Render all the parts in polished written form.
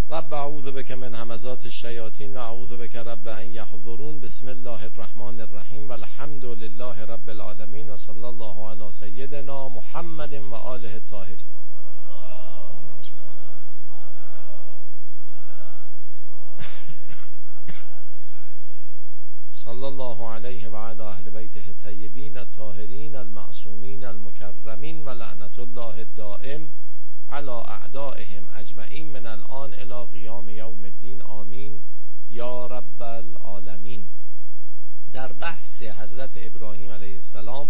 رب اعوذ بک من همزات الشیاطین و اعوذ بک رب ان یحضرون. بسم الله الرحمن الرحیم و الحمد لله رب العالمین و صلی الله علی سیدنا محمد و آله الطاهرین. صلی الله علیه و علی اهل بیته الطیبین الطاهرین المعصومین المکرمین و لعنت الله الدائم علی اعدائهم اجمعین من الان الی قیام یوم الدین. آمین یا رب العالمین. در بحث حضرت ابراهیم علیه السلام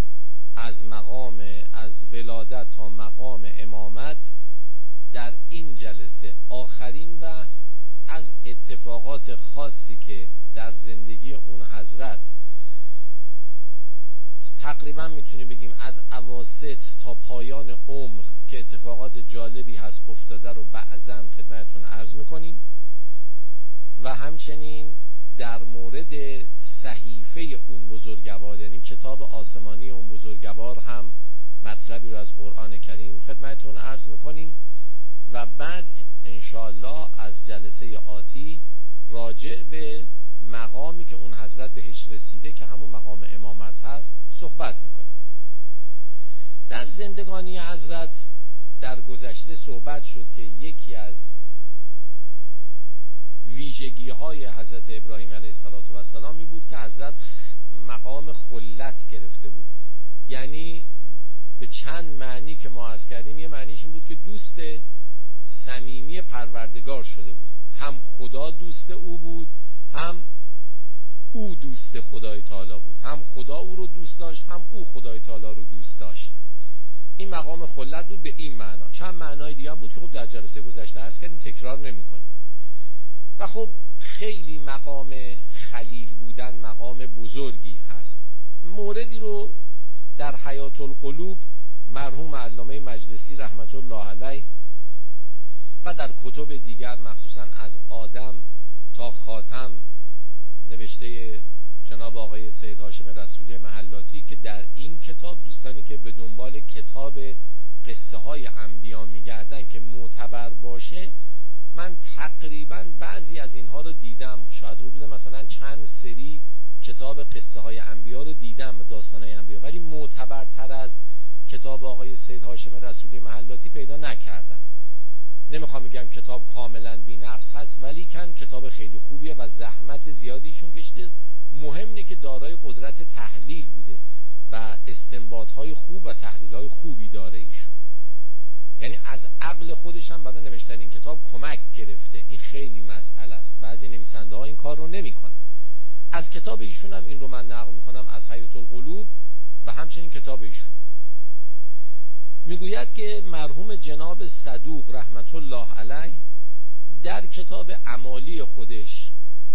از ولادت تا مقام امامت، در این جلسه آخرین بحث از اتفاقات خاصی که در زندگی اون حضرت تقریبا میتونیم بگیم از اواسط تا پایان عمر که اتفاقات جالبی هست افتاده رو بعضاً خدمتتون عرض میکنیم و همچنین در مورد صحیفه اون بزرگوار، یعنی کتاب آسمانی اون بزرگوار، هم مطلبی رو از قرآن کریم خدمتتون عرض میکنیم و بعد انشاءالله از جلسه آتی راجع به مقامی که اون حضرت بهش رسیده که همون مقام امامت هست صحبت میکنیم. در زندگانی حضرت در گذشته صحبت شد که یکی از ویژگی های حضرت ابراهیم علیه السلام این بود که حضرت مقام خلت گرفته بود. یعنی به چند معنی که ما عرض کردیم، یه معنیش این بود که دوست صمیمی پروردگار شده بود، هم خدا دوست او بود، هم او دوست خدای تعالی بود، هم خدا او رو دوست داشت، هم او خدای تعالی رو دوست داشت. این مقام خلت بود به این معنا. چند معنای دیگه هم بود که خب در جلسه گذشته عرض کردیم، تکرار نمی‌کنیم. و خب خیلی مقام خلیل بودن مقام بزرگی هست. موردی رو در حیات القلوب مرحوم علامه مجلسی رحمت الله علیه و در کتب دیگر مخصوصا از آدم تا خاتم نوشته جناب آقای سید هاشم رسولی محلاتی که در این کتاب، دوستانی که به دنبال کتاب قصه های انبیا میگردن که معتبر باشه، من تقریبا بعضی از اینها رو دیدم، شاید حدود مثلا چند سری کتاب قصه های انبیا رو دیدم، داستان های انبیا، ولی معتبرتر از کتاب آقای سید هاشم رسولی محلاتی پیدا نکردم. نمیخوام بگم کتاب کاملا بی‌نقص هست، ولی کتاب خیلی خوبیه و زحمت زیادیشون کشیده. مهم اینه که دارای قدرت تحلیل بوده و استنباط‌های خوب و تحلیل‌های خوبی داره ایشون. یعنی از عقل خودش هم برای نوشتن این کتاب کمک گرفته. این خیلی مسئله است. بعضی نویسنده‌ها این کار رو نمی‌کنن. از کتاب ایشون هم این رو من نقل می‌کنم، از حیات القلوب و همچنین کتاب ایشون. میگوید که مرحوم جناب صدوق رحمت الله علیه در کتاب اعمالی خودش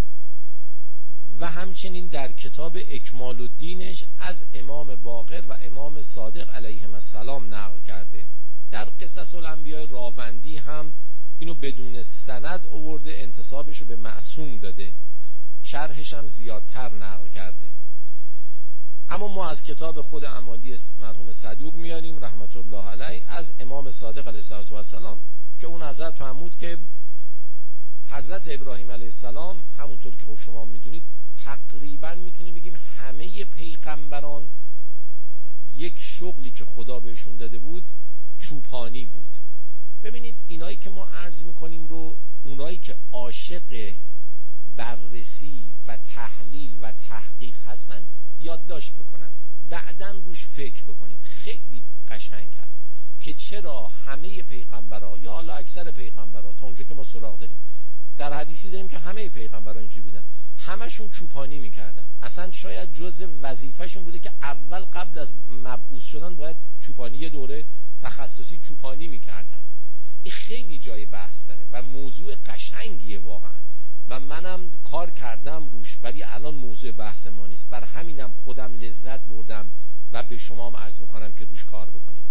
و همچنین در کتاب اکمال الدینش از امام باقر و امام صادق علیهم السلام نقل کرده. در قصص الانبیاء راوندی هم اینو بدون سند آورده، انتسابشو به معصوم داده، شرحش هم زیادتر نقل کرده. اما ما از کتاب خود اعمالی مرحوم صدوق میاریم رحمت الله علیه از امام صادق علیه السلام که اون حضرت فرمود که حضرت ابراهیم علیه السلام، همونطور که خب شما میدونید، تقریبا میتونیم بگیم همه پیغمبران یک شغلی که خدا بهشون داده بود چوپانی بود. ببینید اینایی که ما عرض میکنیم رو اونایی که عاشق بررسی و تحلیل و تحقیق هستن یادداشت بکنن، بعدن روش فکر بکنید. خیلی قشنگ هست که چرا همه پیغمبرها یا حالا اکثر پیغمبرها تا اونجا که ما سراغ داریم، در حدیثی داریم که همه پیغمبرها اینجوری بودن، همشون چوپانی میکردن. اصلا شاید جزء وظیفه‌شون بوده که اول قبل از مبعوث شدن باید چوپانی، یه دوره تخصصی چوپانی میکردن. این خیلی جای بحث داره و موضوع قشنگیه واقعا و منم کار کردم روش، ولی الان موضوع بحث ما نیست. بر همینم خودم لذت بردم و به شما هم عرض میکنم که روش کار بکنید.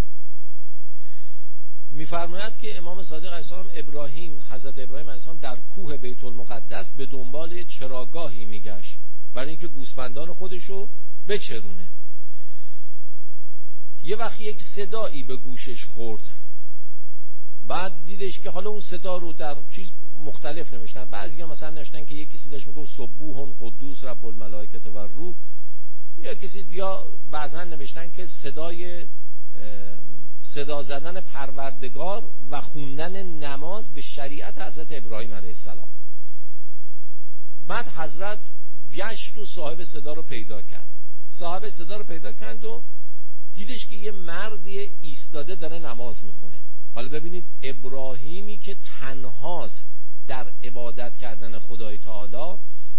میفرماید که امام صادق علیه السلام حضرت ابراهیم علیه السلام در کوه بیت المقدس به دنبال چراگاهی میگشت برای اینکه گوسفندان خودشو بچرونه. یه وقت یک صدایی به گوشش خورد بعد دیدش که حالا اون صدا رو در چیز مختلف نوشتن، بعضیا مثلا نوشتن که یک کسی داشت میگفت سبوح قدوس رب الملائکه و روح، یا کسی یا بعضا نوشتن که صدا زدن پروردگار و خوندن نماز به شریعت حضرت ابراهیم علیه السلام. بعد حضرت گشت و صاحب صدا رو پیدا کرد. صاحب صدا رو پیدا کرد و دیدش که یه مردی ایستاده داره نماز میخونه. حالا ببینید ابراهیمی که تنهاست در عبادت کردن خدای تعالی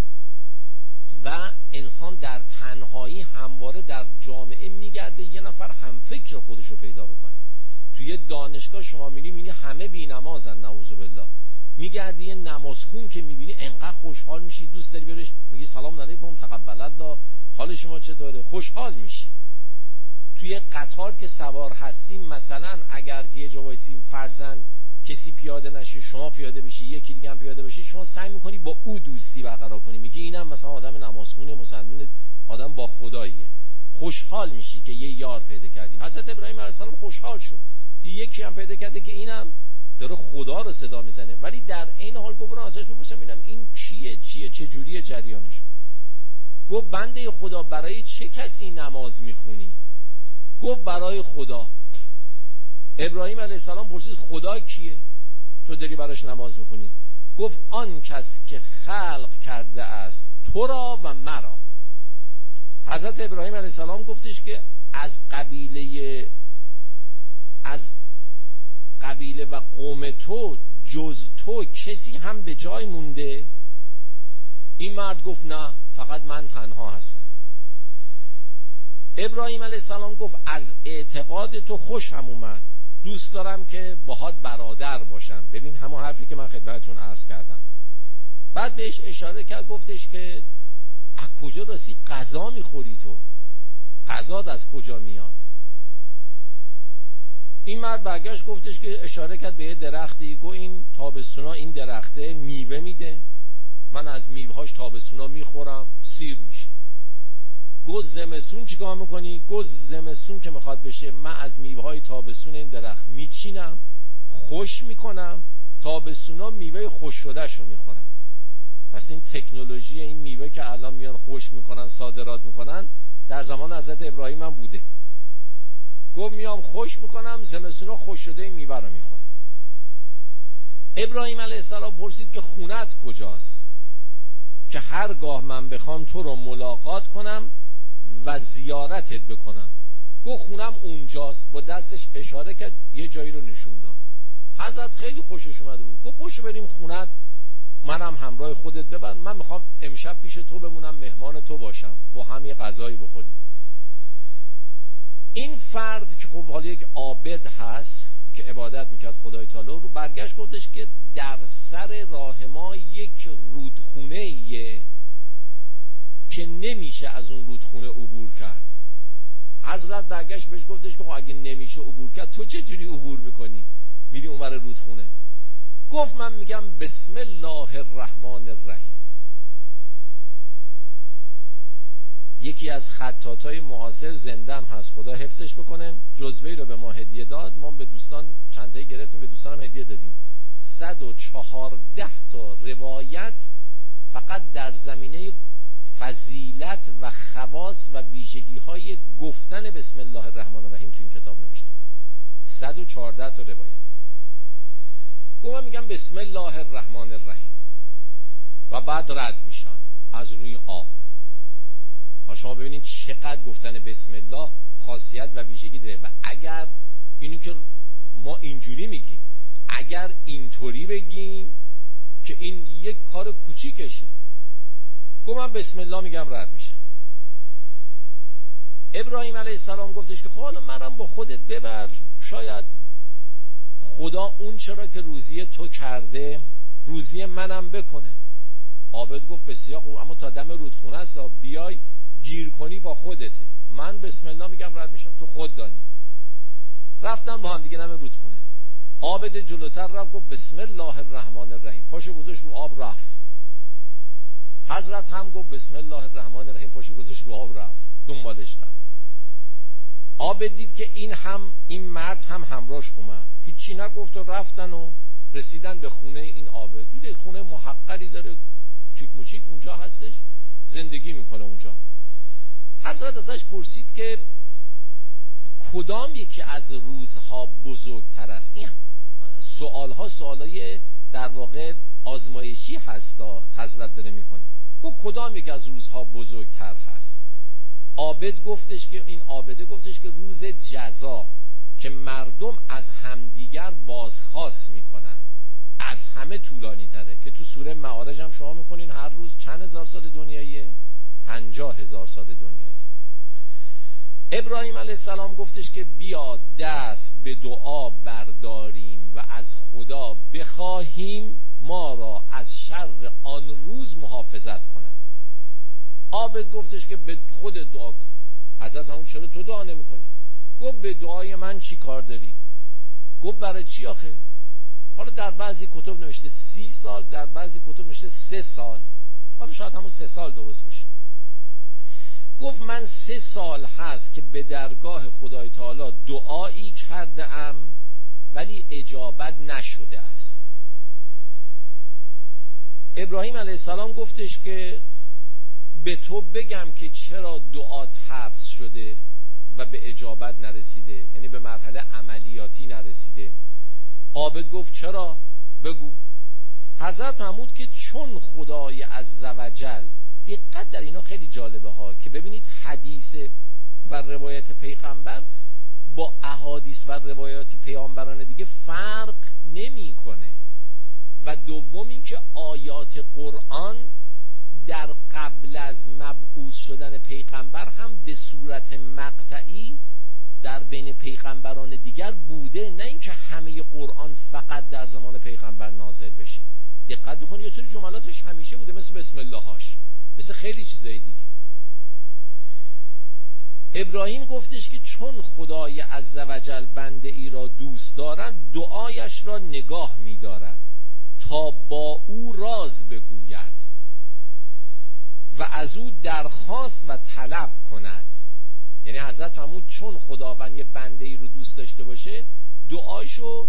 و انسان در تنهایی همواره در جامعه میگرده یه نفر همفکر خودش رو پیدا بکنه. توی دانشگاه شما میبینی همه بی نمازن، نعوذ بالله. میگردی یه نمازخون که میبینی انقدر خوشحال میشی، دوست داری بیاریش میگی سلام علیکم تقبل الله، حال شما چطوره، خوشحال میشی. توی قطار که سوار هستیم مثلا اگر یه جا وایسیم فرضاً کسی پیاده نشه شما پیاده بشی، یکی دیگه هم پیاده بشی، شما سعی میکنی با او دوستی برقرار کنی، میگی اینم مثلا آدم نمازخون مسلمان، آدم با خداییه، خوشحال میشی که یه یار پیدا کردی. حضرت ابراهیم علیه السلام خوشحال شد دیگه یکی هم پیدا کرده که اینم داره خدا رو صدا میزنه، ولی در این حال گفت برو ازش بپرسم اینم این چیه چه جوریه جریانش. گفت بنده خدا برای چه کسی نماز میخونی؟ گفت برای خدا. ابراهیم علیه السلام پرسید خدا کیه تو داری براش نماز میخونی؟ گفت آن کس که خلق کرده است تو را و مرا. حضرت ابراهیم علیه السلام گفتش که از قبیله و قوم تو جز تو کسی هم به جای مونده؟ این مرد گفت نه، فقط من تنها هستم. ابراهیم علیه السلام گفت از اعتقاد تو خوشم اومد، دوست دارم که باهات برادر باشم. ببین همون حرفی که من خدمتتون عرض کردم. بعد بهش اشاره کرد، گفتش که از کجا راستی غذا میخوری تو؟ غذات از کجا میاد؟ این مرد برگشت گفتش که اشاره کرد به یه درختی، گفت این تابستونا این درخته میوه میده، من از میوهاش تابستونا میخورم سیر میشه. گفت زمستون چیکار میکنی؟ گفت زمستون که میخواد بشه من از میوه‌های تابستون این درخت میچینم، خوش میکنم، تابستونا میوه خوش شدهشو میخورم. پس این تکنولوژی این میوه که الان میان خوش میکنن صادرات میکنن در زمان حضرت ابراهیم هم بوده. گفت میام خوش میکنم، زمستونا خوش شده این میوه رو میخورم. ابراهیم علیه السلام پرسید که خونت کجاست که هرگاه من بخوام تو رو ملاقات کنم و زیارتت بکنم؟ گفت خونم اونجاست. با دستش اشاره کرد یه جایی رو نشون داد. حضرت خیلی خوشش اومده بود. گفت پاشو بریم خونت، منم همراه خودت ببر، من میخوام امشب پیش تو بمونم، مهمان تو باشم، با هم یه غذایی بخوریم. این فرد که خب حالا یک عابد هست که عبادت میکرد خدای تعالی رو، برگشت گفتش که در سر راه ما یک رودخونه‌ایه که نمیشه از اون رودخونه عبور کرد. حضرت برگشت بهش گفتش که اگه نمیشه عبور کرد تو چه جوری عبور میکنی میری اونور رودخونه؟ گفت من میگم بسم الله الرحمن الرحیم. یکی از خطاطای معاصر زنده هم هست، خدا حفظش بکنه، جزوه‌ای رو به ما هدیه داد، ما به دوستان چند تایی گرفتیم، به دوستانم هدیه دادیم. 114 تا روایت فقط در زمینه فضیلت و خواص و ویژگی‌های گفتن بسم الله الرحمن الرحیم تو این کتاب نوشته. 114 تا روایت. من میگم بسم الله الرحمن الرحیم و بعد رد میشم از روی آب. شما ببینید چقدر گفتن بسم الله خاصیت و ویژگی داره. و اگر اینو که ما اینجوری میگیم، اگر اینطوری بگیم که این یک کار کوچیکشه، گفت من بسم الله میگم رد میشم. ابراهیم علیه السلام گفتش که خب حالا منم با خودت ببر، شاید خدا اون چرا که روزی تو کرده روزی منم بکنه. عابد گفت بسیار خوب، اما تا دم رودخونه است، بیای گیر کنی با خودته. من بسم الله میگم رد میشم، تو خود دانی. رفتن با هم دیگه دم رودخونه. عابد جلوتر رفت گفت بسم الله الرحمن الرحیم، پاشو گذاشت رو آب رفت. حضرت هم گفت بسم الله الرحمن الرحیم، پاشو گذاشت رو آب رفت، دنبالش رفت. عابد دید که این مرد هم همراهش اومد، هیچی نگفت و رفتن و رسیدن به خونه این عابد. دیده خونه محقری داره، کوچیک موچیک اونجا هستش، زندگی میکنه اونجا. حضرت ازش پرسید که کدام یکی از روزها بزرگتر است؟ این سوالهای در واقع آزمایشی هستا حضرت داره میکنه. کدام یکی از روزها بزرگتر هست؟ عابد گفتش که این عابده گفتش که روز جزا که مردم از همدیگر بازخواست میکنن از همه طولانی تره، که تو سوره معارج هم شما میخونین هر روز چند هزار سال دنیاییه؟ 50,000 سال دنیایی. ابراهیم علیه السلام گفتش که بیا دست به دعا برداریم و از خدا بخواهیم ما را از شر آن روز محافظت کند. عابد گفتش که به خود دعا کن. حضرت همون چرا تو دعا نمی کنی؟ گفت به دعای من چی کار داری؟ گفت برای چی آخه؟ حالا در بعضی کتب نوشته 30 سال، در بعضی کتب نوشته 3 سال، حالا شاید همون 3 سال درست باشه. گفت من 3 سال هست که به درگاه خدای تعالی دعایی کرده ام ولی اجابت نشده است. ابراهیم علیه السلام گفتش که به تو بگم که چرا دعات حبس شده و به اجابت نرسیده، یعنی به مرحله عملیاتی نرسیده. عابد گفت چرا؟ بگو. حضرت فرمود که چون خدای عزوجل، دقت در اینا خیلی جالبه ها که ببینید حدیث و روایت پیغمبر با احادیث و روایات پیامبران دیگه فرق نمی کنه. و دوم این که آیات قرآن در قبل از مبعوث شدن پیغمبر هم به صورت مقطعی در بین پیغمبران دیگر بوده، نه اینکه همه قرآن فقط در زمان پیغمبر نازل بشه. دقت بکنید یه سری جملاتش همیشه بوده، مثل بسم الله هاش، مثل خیلی چیزای دیگه. ابراهیم گفتش که چون خدای عزوجل بنده ای را دوست دارد دعایش را نگاه می دارد تا با او راز بگوید و از او درخواست و طلب کند. یعنی حضرت فرمود چون خداوند یه بنده ای رو دوست داشته باشه دعاشو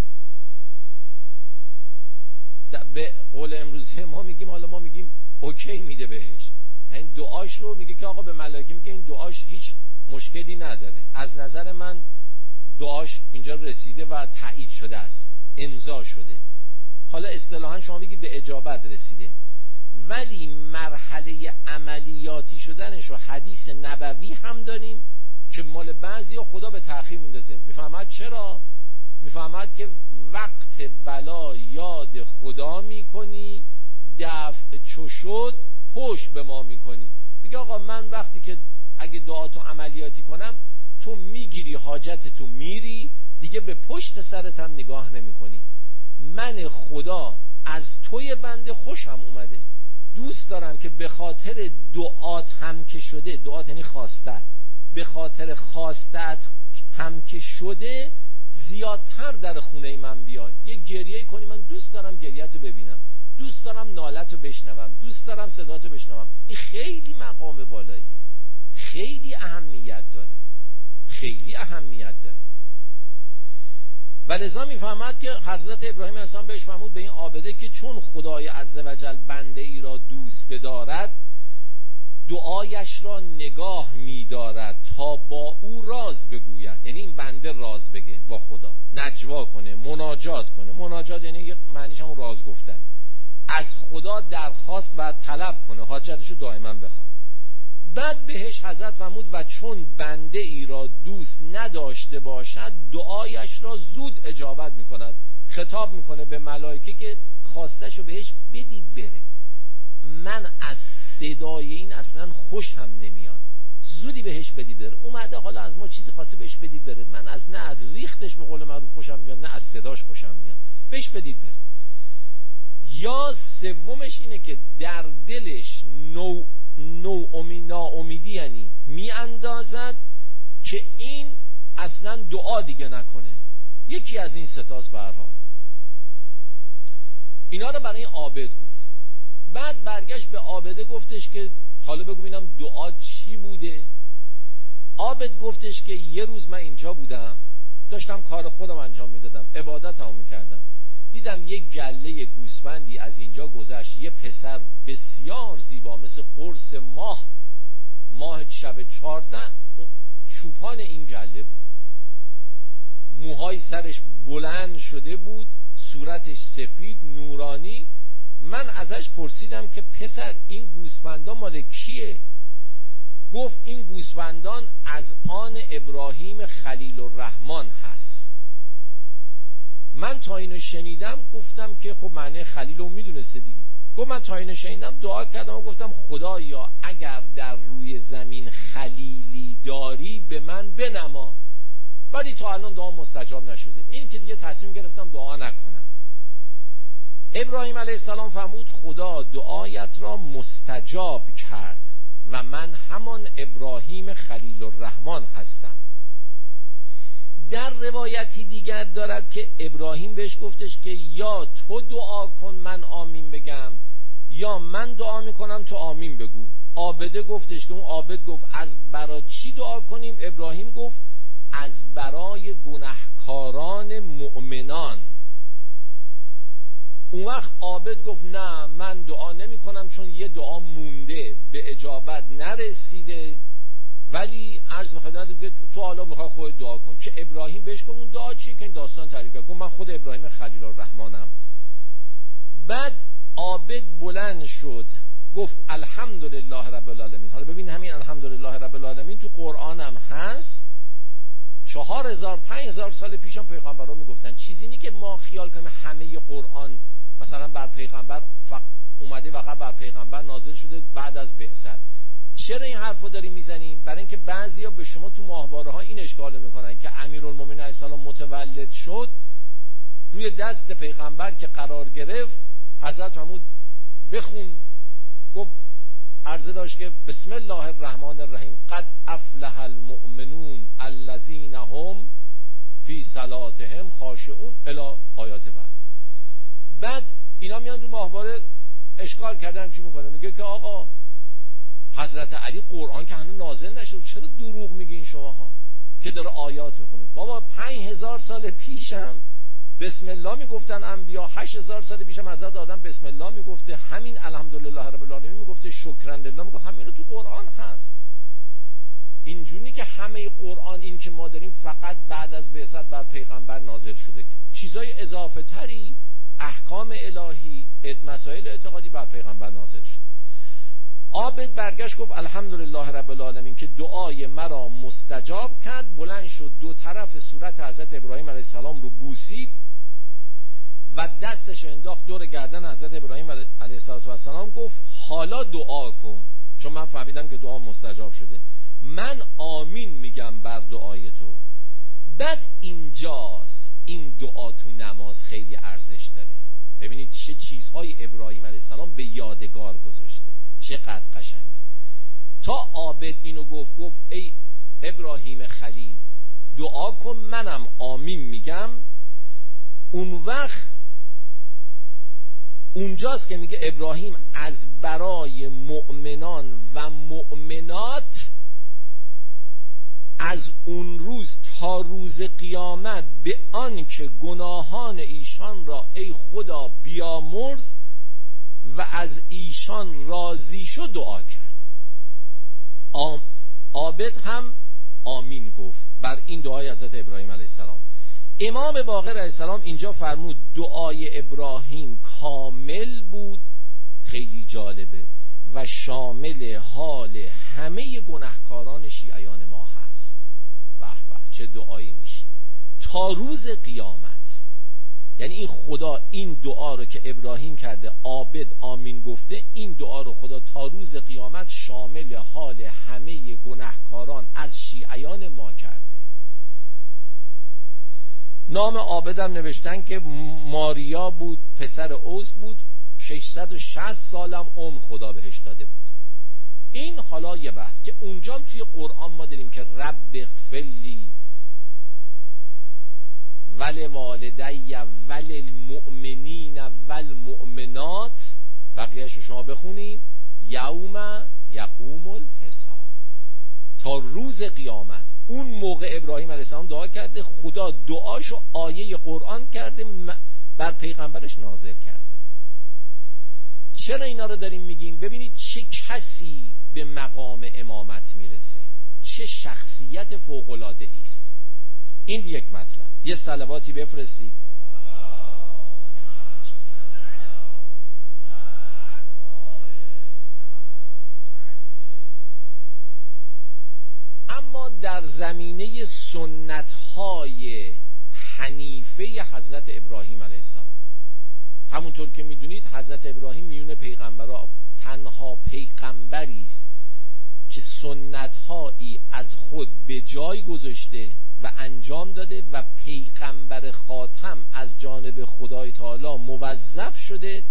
به قول امروزی ما میگیم، حالا ما میگیم اوکی میده بهش، یعنی دعاش رو میگه که آقا به ملائکه میگه این دعاش هیچ مشکلی نداره، از نظر من دعاش اینجا رسیده و تایید شده است، امضا شده. حالا اصطلاحا شما میگید به اجابت رسیده، ولی مرحله عملیاتی شدنش رو حدیث نبوی هم داریم که مال بعضیا خدا به تأخیر میندازه. میفهمد چرا؟ میفهمد که وقت بلا یاد خدا میکنی، دفع چو شد پشت به ما میکنی. میگه آقا من وقتی که اگه دعاتو عملیاتی کنم تو میگیری حاجتتو میری دیگه، به پشت سرتم نگاه نمیکنی. من خدا از توی بنده خوشم اومده، دوست دارم که به خاطر دعات هم که شده، دعات یعنی خواستت، به خاطر خواستت هم که شده زیادتر در خونه من بیای، یک گریه کنی، من دوست دارم گریه‌تو ببینم، دوست دارم نالتو بشنوم، دوست دارم صداتو بشنوم. این خیلی مقام بالاییه، خیلی اهمیت داره، خیلی اهمیت داره. و لذا میفهمد که حضرت ابراهیم علیه السلام بهش فرمود به این عابده که چون خدای عزوجل بنده ای را دوست بدارد دعایش را نگاه می‌دارد تا با او راز بگوید. یعنی این بنده راز بگه با خدا، نجوا کنه، مناجات کنه. مناجات یعنی معنیش همون راز گفتن، از خدا درخواست و طلب کنه، حاجتشو دائما بخواد. بعد بهش حضرت فرمود و چون بنده ای را دوست نداشته باشد دعایش را زود اجابت میکند. خطاب میکنه به ملائکه که خواستشو بهش بدید بره، من از صدای این اصلا خوشم نمیاد، زودی بهش بدید بره. اومده حالا از ما چیزی خواسته بهش بدید بره، من نه از ریختش به قول معروف خوشم میاد، نه از صداش خوشم میاد، بهش بدید بره. یا سومش اینه که در دلش ناامیدی یعنی میاندازد که این اصلا دعا دیگه نکنه. یکی از این ستاست به هر حال. اینا رو برای عابد گفت. بعد برگشت به عابده گفتش که حالا بگو ببینم دعا چی بوده. عابد گفتش که یه روز من اینجا بودم، داشتم کار خودم انجام میدادم، عبادتمو میکردم، دیدم یه گله گوسفندی از اینجا گذشت، یه پسر بسیار زیبا مثل قرص ماه شب 14 چوپان این گله بود، موهای سرش بلند شده بود، صورتش سفید نورانی. من ازش پرسیدم که پسر این گوسفندان مال کیه؟ گفت این گوسفندان از آن ابراهیم خلیل الرحمن هست. من تا اینو شنیدم گفتم که خب معنی خلیل رو میدونسته دیگه. گفت من تا اینو شنیدم دعا کردم و گفتم خدایا اگر در روی زمین خلیلی داری به من بنما، ولی تا الان دعا مستجاب نشده. این که دیگه تصمیم گرفتم دعا نکنم. ابراهیم علیه السلام فرمود خدا دعایت را مستجاب کرد و من همان ابراهیم خلیل الرحمن هستم. در روایتی دیگر دارد که ابراهیم بهش گفتش که یا تو دعا کن من آمین بگم، یا من دعا میکنم تو آمین بگو. عابده گفتش که اون عابد گفت از برای چی دعا کنیم؟ ابراهیم گفت از برای گناهکاران مؤمنان. اون وقت عابد گفت نه من دعا نمی کنم چون یه دعا مونده به اجابت نرسیده، ولی عرض بخدمت که تو حالا میخوای خودت دعا کن. که ابراهیم بهش گفت اون دعا چیه که این داستان تعریف کرد؟ گفت من خود ابراهیم خلیل الرحمنم. بعد عابد بلند شد گفت الحمدلله رب العالمین. حالا ببین همین الحمدلله رب العالمین تو قرآن هم هست. 4000-5000 سال پیش هم پیغمبران میگفتن. چیزی نی که ما خیال کنیم همه قرآن مثلا بر پیغمبر اومده و بر پیغمبر نازل شده بعد از بعثت. چرا این حرفو داریم میزنیم؟ برای اینکه بعضیا به شما تو ماهواره ها این اشکال میکنن که امیرالمومنین علیه السلام متولد شد، روی دست پیغمبر که قرار گرفت حضرت محمود بخون، گفت عرضه داشت که بسم الله الرحمن الرحیم قد افلح المؤمنون الذین هم فی صلاتهم خاشعون الی آیات بعد اینا میان رو ماهواره اشکال کردن. چی میکنه؟ میگه که آقا حضرت علی قرآن که هنوز نازل نشد، چرا دروغ میگین شماها که داره آیات میخونه؟ بابا 5000 سال پیشم بسم الله میگفتن انبیا، 8000 سال پیشم حضرت آدم بسم الله میگفته، همین الحمدلله رب العالمین میگفته، شکرا لله میگفت، همین تو قرآن هست. اینجوری که همه قرآن این که ما داریم فقط بعد از بعثت بر پیغمبر نازل شده، چیزای اضافه تری احکام الهی مسائل اعتقادی بر پیغمبر نازل شد. عابد برگشت گفت الحمدلله رب العالمین که دعای مرا مستجاب کرد. بلند شد دو طرف صورت حضرت ابراهیم علیه السلام رو بوسید و دستش انداخت دور گردن حضرت ابراهیم علیه السلام. گفت حالا دعا کن، چون من فهمیدم که دعا مستجاب شده، من آمین میگم بر دعای تو. بعد اینجاست این دعا تو نماز خیلی ارزش داره. ببینید چه چیزهای ابراهیم علیه السلام به یادگار گذاشته، چقدر قشنگ. تا عابد اینو گفت ای ابراهیم خلیل دعا کن منم آمین میگم، اون وقت اونجاست که میگه ابراهیم از برای مؤمنان و مؤمنات از اون روز تا روز قیامت به آن که گناهان ایشان را ای خدا بیامرز و از ایشان راضی شو دعا کرد. عابد هم آمین گفت بر این دعای حضرت ابراهیم علیه السلام. امام باقر علیه السلام اینجا فرمود دعای ابراهیم کامل بود، خیلی جالبه، و شامل حال همه گناهکاران شیعیان ما هست. به به چه دعایی میشه تا روز قیامت. یعنی این خدا این دعا رو که ابراهیم کرده عابد آمین گفته، این دعا رو خدا تا روز قیامت شامل حال همه گناهکاران از شیعیان ما کرده. نام عابدم نوشتن که ماریا بود، پسر اوس بود، 660 سالم عمر خدا بهش داده بود. این حالا یه بحث که اونجا توی قرآن ما داریم که رب اغفرلی ول والدی ول المؤمنین والمؤمنات، بقیه‌شو شما بخونید، یوم یقوم الحساب. تا روز قیامت. اون موقع ابراهیم علیه السلام دعا کرده، خدا دعاشو آیه قرآن کرده، بر پیغمبرش نازل کرده. چرا اینا رو داریم میگیم؟ ببینید چه کسی به مقام امامت میرسه، چه شخصیت فوق‌العاده است. این یک مطلب. یه صلواتی بفرستید. اما در زمینه سنت‌های حنیفه حضرت ابراهیم علیه السلام، همونطور که میدونید حضرت ابراهیم میون پیغمبرها تنها پیغمبری است که سنت‌هایی از خود به جای گذاشته و انجام داده و پیغمبر خاتم از جانب خدای تعالی موظف شده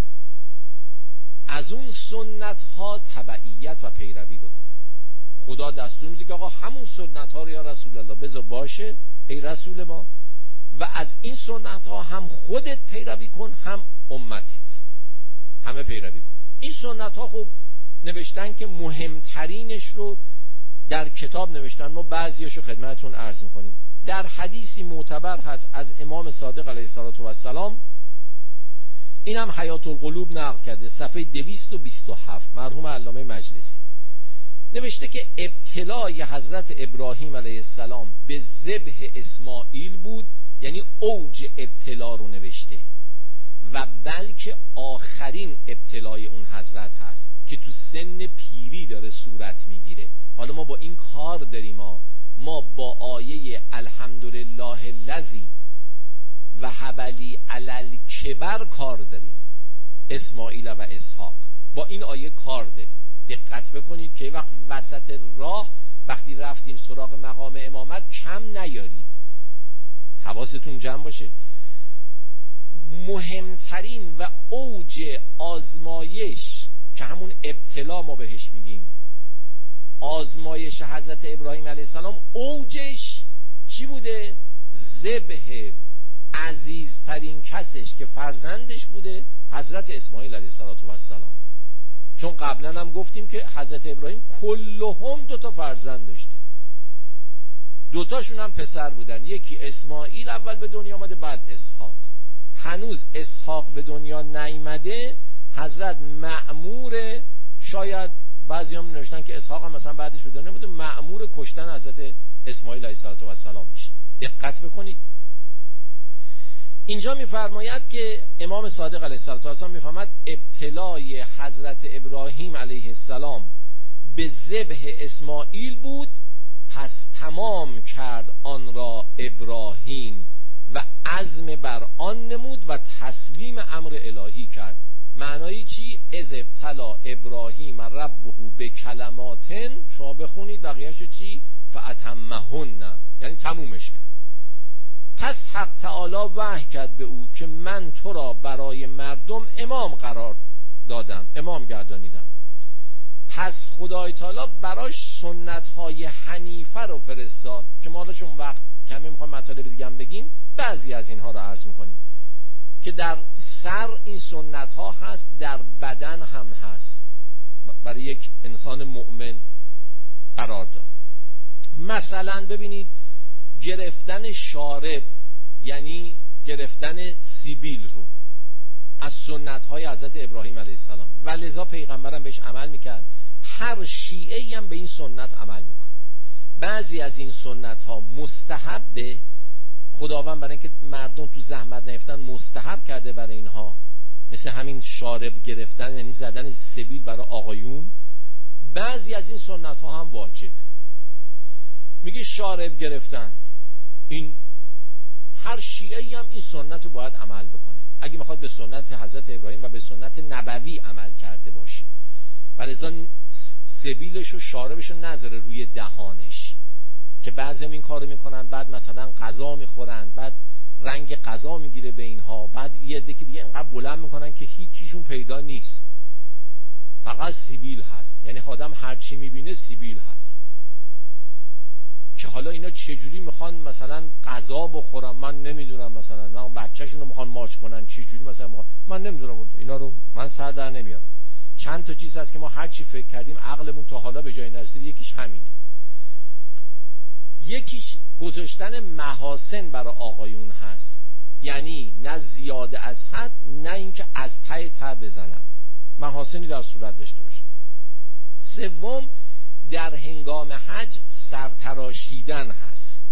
از اون سنت‌ها تبعیت و پیروی بکنه. خدا دستور میده که آقا همون سنت‌ها رو یا رسول الله بذار باشه ای رسول ما، و از این سنت‌ها هم خودت پیروی کن هم امتت، همه پیروی کن. این سنت‌ها خب نوشتن که مهمترینش رو در کتاب نوشتن، ما بعضیاشو خدمتتون عرض میکنیم. در حدیثی معتبر هست از امام صادق علیه السلام، اینم حیات القلوب نقل کرده، صفحه 227، مرحوم علامه مجلسی، نوشته که ابتلای حضرت ابراهیم علیه السلام به ذبح اسماعیل بود، یعنی اوج ابتلا رو نوشته، و بلکه آخرین ابتلای اون حضرت هست که تو سن پیری داره صورت میگیره. حالا ما با این کار داریم، ما با آیه الحمدلله الذی وهب لی علی الکبر کار داریم، اسماعیل و اسحاق، با این آیه کار داریم. دقت بکنید که وقت وسط راه وقتی رفتیم سراغ مقام امامت کم نیارید، حواستون جمع باشه. مهمترین و اوج آزمایش که همون ابتلا ما بهش میگیم، آزمایش حضرت ابراهیم علیه السلام اوجش چی بوده؟ ذبح عزیزترین کسش که فرزندش بوده، حضرت اسماعیل علیه السلام. چون قبلا هم گفتیم که حضرت ابراهیم کلهم 2 فرزند داشته، 2تاشون هم پسر بودن، یکی اسماعیل اول به دنیا آمده، بعد اسحاق. هنوز اسحاق به دنیا نیامده، حضرت مأمور، شاید بعضی هم نوشتن که اسحاق هم مثلا بعدش به دنیا بوده، مأمور کشتن حضرت اسماعیل علیه السلام میشه. دقت بکنید اینجا میفرماید که امام صادق علیه السلام میفرماید ابتلای حضرت ابراهیم علیه السلام به ذبح اسماعیل بود، پس تمام کرد آن را ابراهیم و عزم بر آن نمود و تسلیم امر الهی کرد. معنای چی؟ از ابتلا ابراهیم ربه به کلماتن، شما بخونید بقیه‌شو چی؟ فاتمهن، یعنی تمومش کرد. پس حق تعالی وحی کرد به او که من تو را برای مردم امام قرار دادم، امام گردانیدم. پس خدای تعالی براش سنت‌های حنیفه رو فرستاد که ما رو چون وقت کمی میخوایم مطالب دیگه هم بگیم، بعضی از اینها رو عرض میکنیم که در سر این سنت‌ها هست، در بدن هم هست، برای یک انسان مؤمن قرار داد. مثلا ببینید گرفتن شارب، یعنی گرفتن سیبیل رو، از سنت‌های حضرت ابراهیم علیه السلام، و لذا پیغمبرم بهش عمل میکرد. هر شیعه‌ای هم به این سنت عمل میکنه. بعضی از این سنت‌ها مستحبه، خداوند برای اینکه مردم تو زحمت نیفتن مستحب کرده برای اینها، مثل همین شارب گرفتن، یعنی زدن سبیل برای آقایون. بعضی از این سنت‌ها هم واجب. میگه شارب گرفتن، این هر شیعه‌ای هم این سنت رو باید عمل بکنه اگه میخواد به سنت حضرت ابراهیم و به سنت نبوی عمل کرده باشه، و لذا سبیلش و شاربش رو نذاره روی دهانش، که بعضی هم این کارو میکنن، بعد مثلا غذا میخورن، بعد رنگ غذا میگیره به اینها، بعد یه عده دیگه انقدر بلند میکنن که هیچیشون پیدا نیست، فقط سیبیل هست، یعنی آدم هر چی میبینه سیبیل هست. که حالا اینا چجوری میخوان مثلا غذا بخورن؟ من نمیدونم، مثلا نه بچه‌شون رو میخوان ماچ کنن، چجوری مثلا میخوان، من نمیدونم، اینا رو من سر در نمیارم. چند تا چیز هست که ما هر چی فکر کردیم عقلمون تا حالا به جای نرسید، یکیش همینه. یکیش گذاشتن محاسن برای آقایون هست، یعنی نه زیاده از حد نه اینکه از ته بزنن، محاسنی در صورت داشته باشه. سوم در هنگام حج سرتراشیدن هست.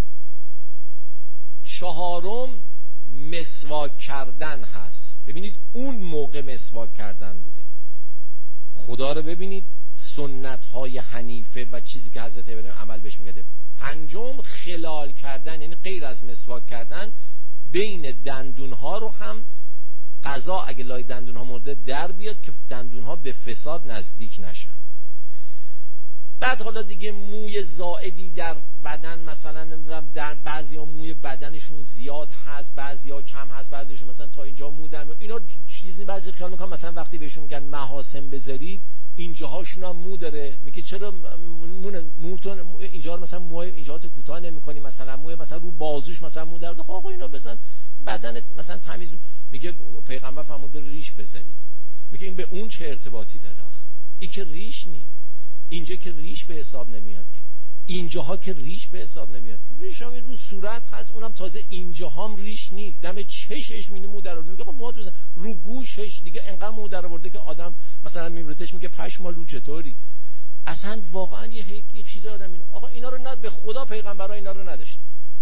چهارم مسواک کردن هست. ببینید اون موقع مسواک کردن بوده. خدا رو ببینید، سنت های حنیفه و چیزی که حضرت ابراهیم عمل بهش میگه. پنجم خلال کردن، یعنی غیر از مسواک کردن بین دندون ها رو هم غذا اگه لای دندون ها مرده در بیاد که دندون ها به فساد نزدیک نشن. بعد حالا دیگه موی زائدی در بدن، مثلا نمیدونم در بعضیا موی بدنشون زیاد هست، بعضیا کم هست، بعضیشون مثلا تا اینجا مو در اینا چیزی، بعضی خیال میکنن مثلا وقتی بهشون میگن محاسن بذارید اینجاهاشون هم مو داره، میگه چرا موتون اینجا رو مثلا موی اینجاهات کوتاه نمی‌کنی، مثلا موی مثلا رو بازوش مثلا مو در خب آقا اینا بزن بدنت مثلا تمیز. میگه پیغمبر فرموده ریش بذارید. میگه این به اون چه ارتباطی داره؟ آخه این که ریش نی، اینجا که ریش به حساب نمیاد که، اینجاها که ریش به حساب نمیاد که. ریش هم رو صورت هست، اونم تازه اینجاهام ریش نیست، دم چشش مینی مو در آورده. میگه خب مو رو گوشش دیگه انقدر مو در آورده که آدم مثلا میبرتش میگه پشمالو چطوری. اصلا واقعا یه چیز آدم این آقا اینا رو نه، به خدا پیغمبرا اینا رو نداشت.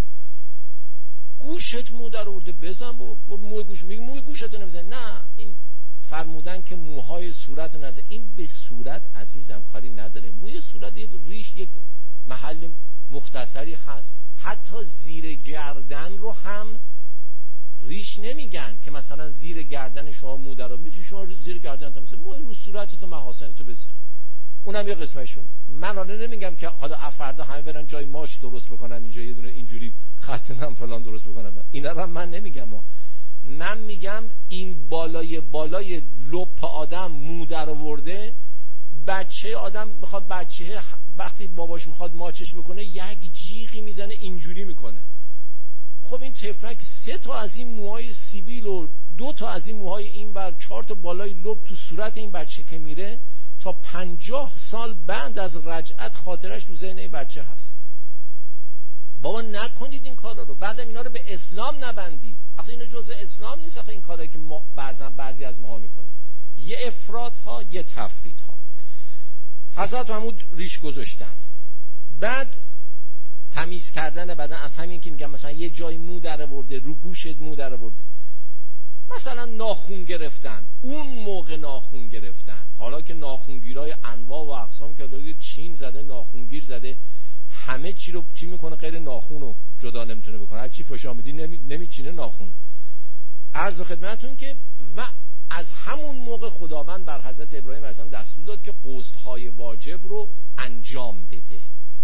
گوشت مو در آورده بزن مو گوش، میگه مو گوشت نمیزن. نه، این فرمودن که موهای صورت نزن. این به صورت عزیزم کاری نداره. موی صورت یه ریش یک محل مختصری هست. حتی زیر گردن رو هم ریش نمیگن که مثلا زیر گردن شما مو در میتونی شما زیر گردن تا مثلا مو رو صورتتو محاسنتو بذار. اونم یه قسمتشون. من حالا نمیگم که حالا افردا همه برن جای ماچ درست بکنن، اینجا یه دونه اینجوری خط نم فلان درست بکنن. اینا رو من نمیگم. من میگم این بالای لپ آدم مو در آورده، بچه آدم میخواد، بچه وقتی باباش میخواد ماچش بکنه یک جیغی میزنه اینجوری میکنه. خب این تفلک 3 تا از این موهای سیبیل و 2 تا از این موهای این ور، 4 تا بالای لب تو صورت این بچه که میره تا 50 سال بعد از رجعت خاطرش تو ذهن این بچه هست. بابا نکنید این کارا رو. بعدم اینا رو به اسلام نبندید. اصلا اینا جزء اسلام نیست. آخه این کارایی که ما بعضی از ماها میکنیم یه افراط ها یه تفرید ها. حضرت محمود ریش گذاشتن، بعد تمیز کردن بدن از همین که میگم مثلا یه جای مو در آورده، رو گوشت مو در آورده، مثلا ناخون گرفتن، اون موقع ناخون گرفتن. حالا که ناخونگیرای انواع و اقسام که چین زده، ناخونگیر زده، همه چی رو چی میکنه غیر ناخون رو جدا نمیتونه بکنه. هر چی فشامدی نمیچینه ناخون. عرض به خدمتتون که و از همون موقع خداوند بر حضرت ابراهیم علیه السلام دستور داد که غسل‌های واجب رو انجام بده.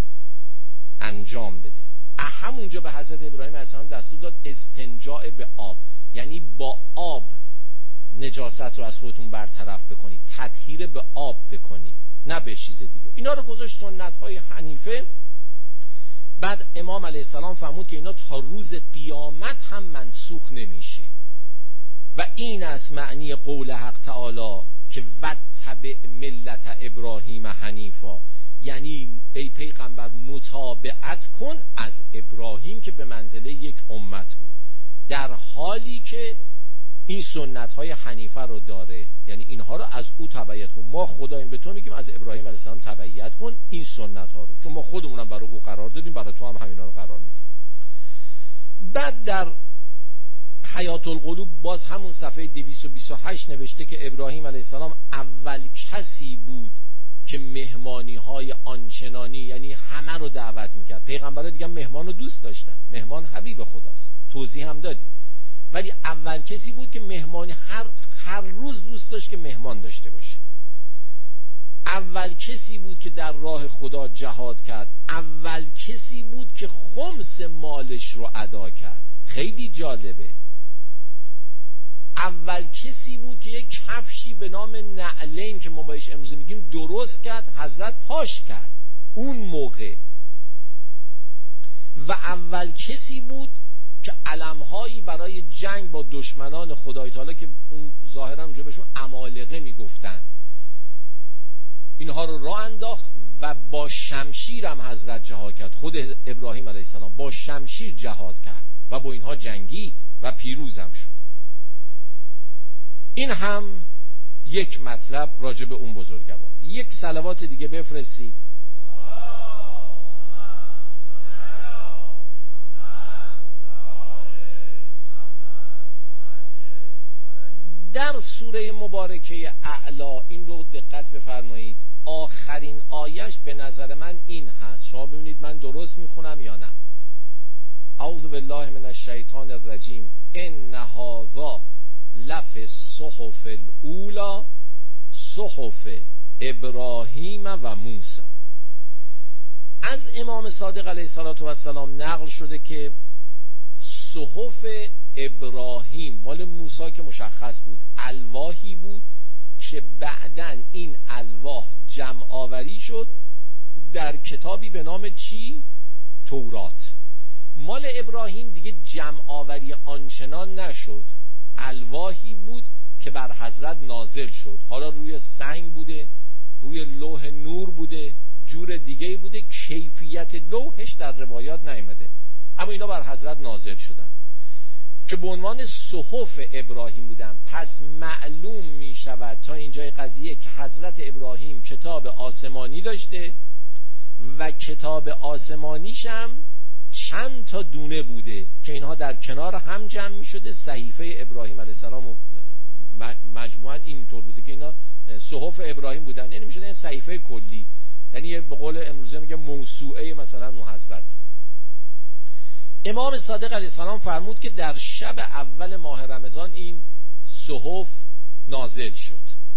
همونجا به حضرت ابراهیم علیه السلام دستور داد استنجاء به آب، یعنی با آب نجاست رو از خودتون برطرف بکنید، تطهیر به آب بکنید، نه به چیز دیگه. اینا رو گذاشت سنت‌های حنیفه. بعد امام علیه السلام فرمود که اینا تا روز قیامت هم منسوخ نمیشه. و این است معنی قول حق تعالی که واتبع ملت ابراهیم حنیفا، یعنی ای پیغمبر متابعت کن از ابراهیم که به منزله یک امت بود، در حالی که این سنت های حنیفه رو داره، یعنی اینها رو از او تبعیت کن. ما خداییم به تو میگیم از ابراهیم علیه السلام تبعیت کن این سنت ها رو، چون ما خودمونم برای او قرار دادیم، برای تو هم همینا رو قرار میدیم. بعد در حیات القلوب باز همون صفحه 228 نوشته که ابراهیم علیه السلام اول کسی بود که مهمانی های آنچنانی، یعنی همه رو دعوت میکرد. پیغمبرها دیگه مهمان رو دوست داشتن، مهمان حبیب خداست، توضیح هم دادیم. ولی اول کسی بود که مهمانی هر روز دوست داشت که مهمان داشته باشه. اول کسی بود که در راه خدا جهاد کرد. اول کسی بود که خمس مالش رو ادا کرد. خیلی جالبه. اول کسی بود که یک کفشی به نام نعلین که ما بهش امروز میگیم درست کرد، حضرت پاش کرد اون موقع. و اول کسی بود که علمهایی برای جنگ با دشمنان خدای تعالی که اون ظاهرا اونجا بهشون عمالقه میگفتن، اینها رو راه انداخت و با شمشیر هم حضرت جهاد کرد. خود ابراهیم علیه السلام با شمشیر جهاد کرد و با اینها جنگید و پیروز هم شد. این هم یک مطلب راجع به اون بزرگوار. یک صلوات دیگه بفرستید. در سوره مبارکه اعلی این رو دقت بفرمایید، آخرین آیش به نظر من این هست، شما ببینید من درست میخونم یا نه. اعوذ بالله من الشیطان الرجیم ان هذا لفی الصحف الاولی صحف ابراهیم و موسی. از امام صادق علیه السلام نقل شده که صحف ابراهیم مال موسی که مشخص بود، الواحی بود که بعداً این الواح جمع آوری شد در کتابی به نام چی؟ تورات. مال ابراهیم دیگه جمع آوری آنچنان نشد، الواحی بود که بر حضرت نازل شد. حالا روی سنگ بوده، روی لوح نور بوده، جور دیگه بوده، کیفیت لوحش در روایات نیامده، اما اینا بر حضرت نازل شدن که به عنوان صحف ابراهیم بودن. پس معلوم می شود تا اینجای قضیه که حضرت ابراهیم کتاب آسمانی داشته و کتاب آسمانیش هم چند تا دونه بوده که اینها در کنار هم جمع می شده. صحیفه ابراهیم علیه السلام مجموعاً اینطور بوده که اینا صحف ابراهیم بودن، یعنی می شده این صحیفه کلی، یعنی به قول امروزه میگه موسوعه مثلا اون حضرت بود. امام صادق علیه السلام فرمود که در شب اول ماه رمضان این صحف نازل شد.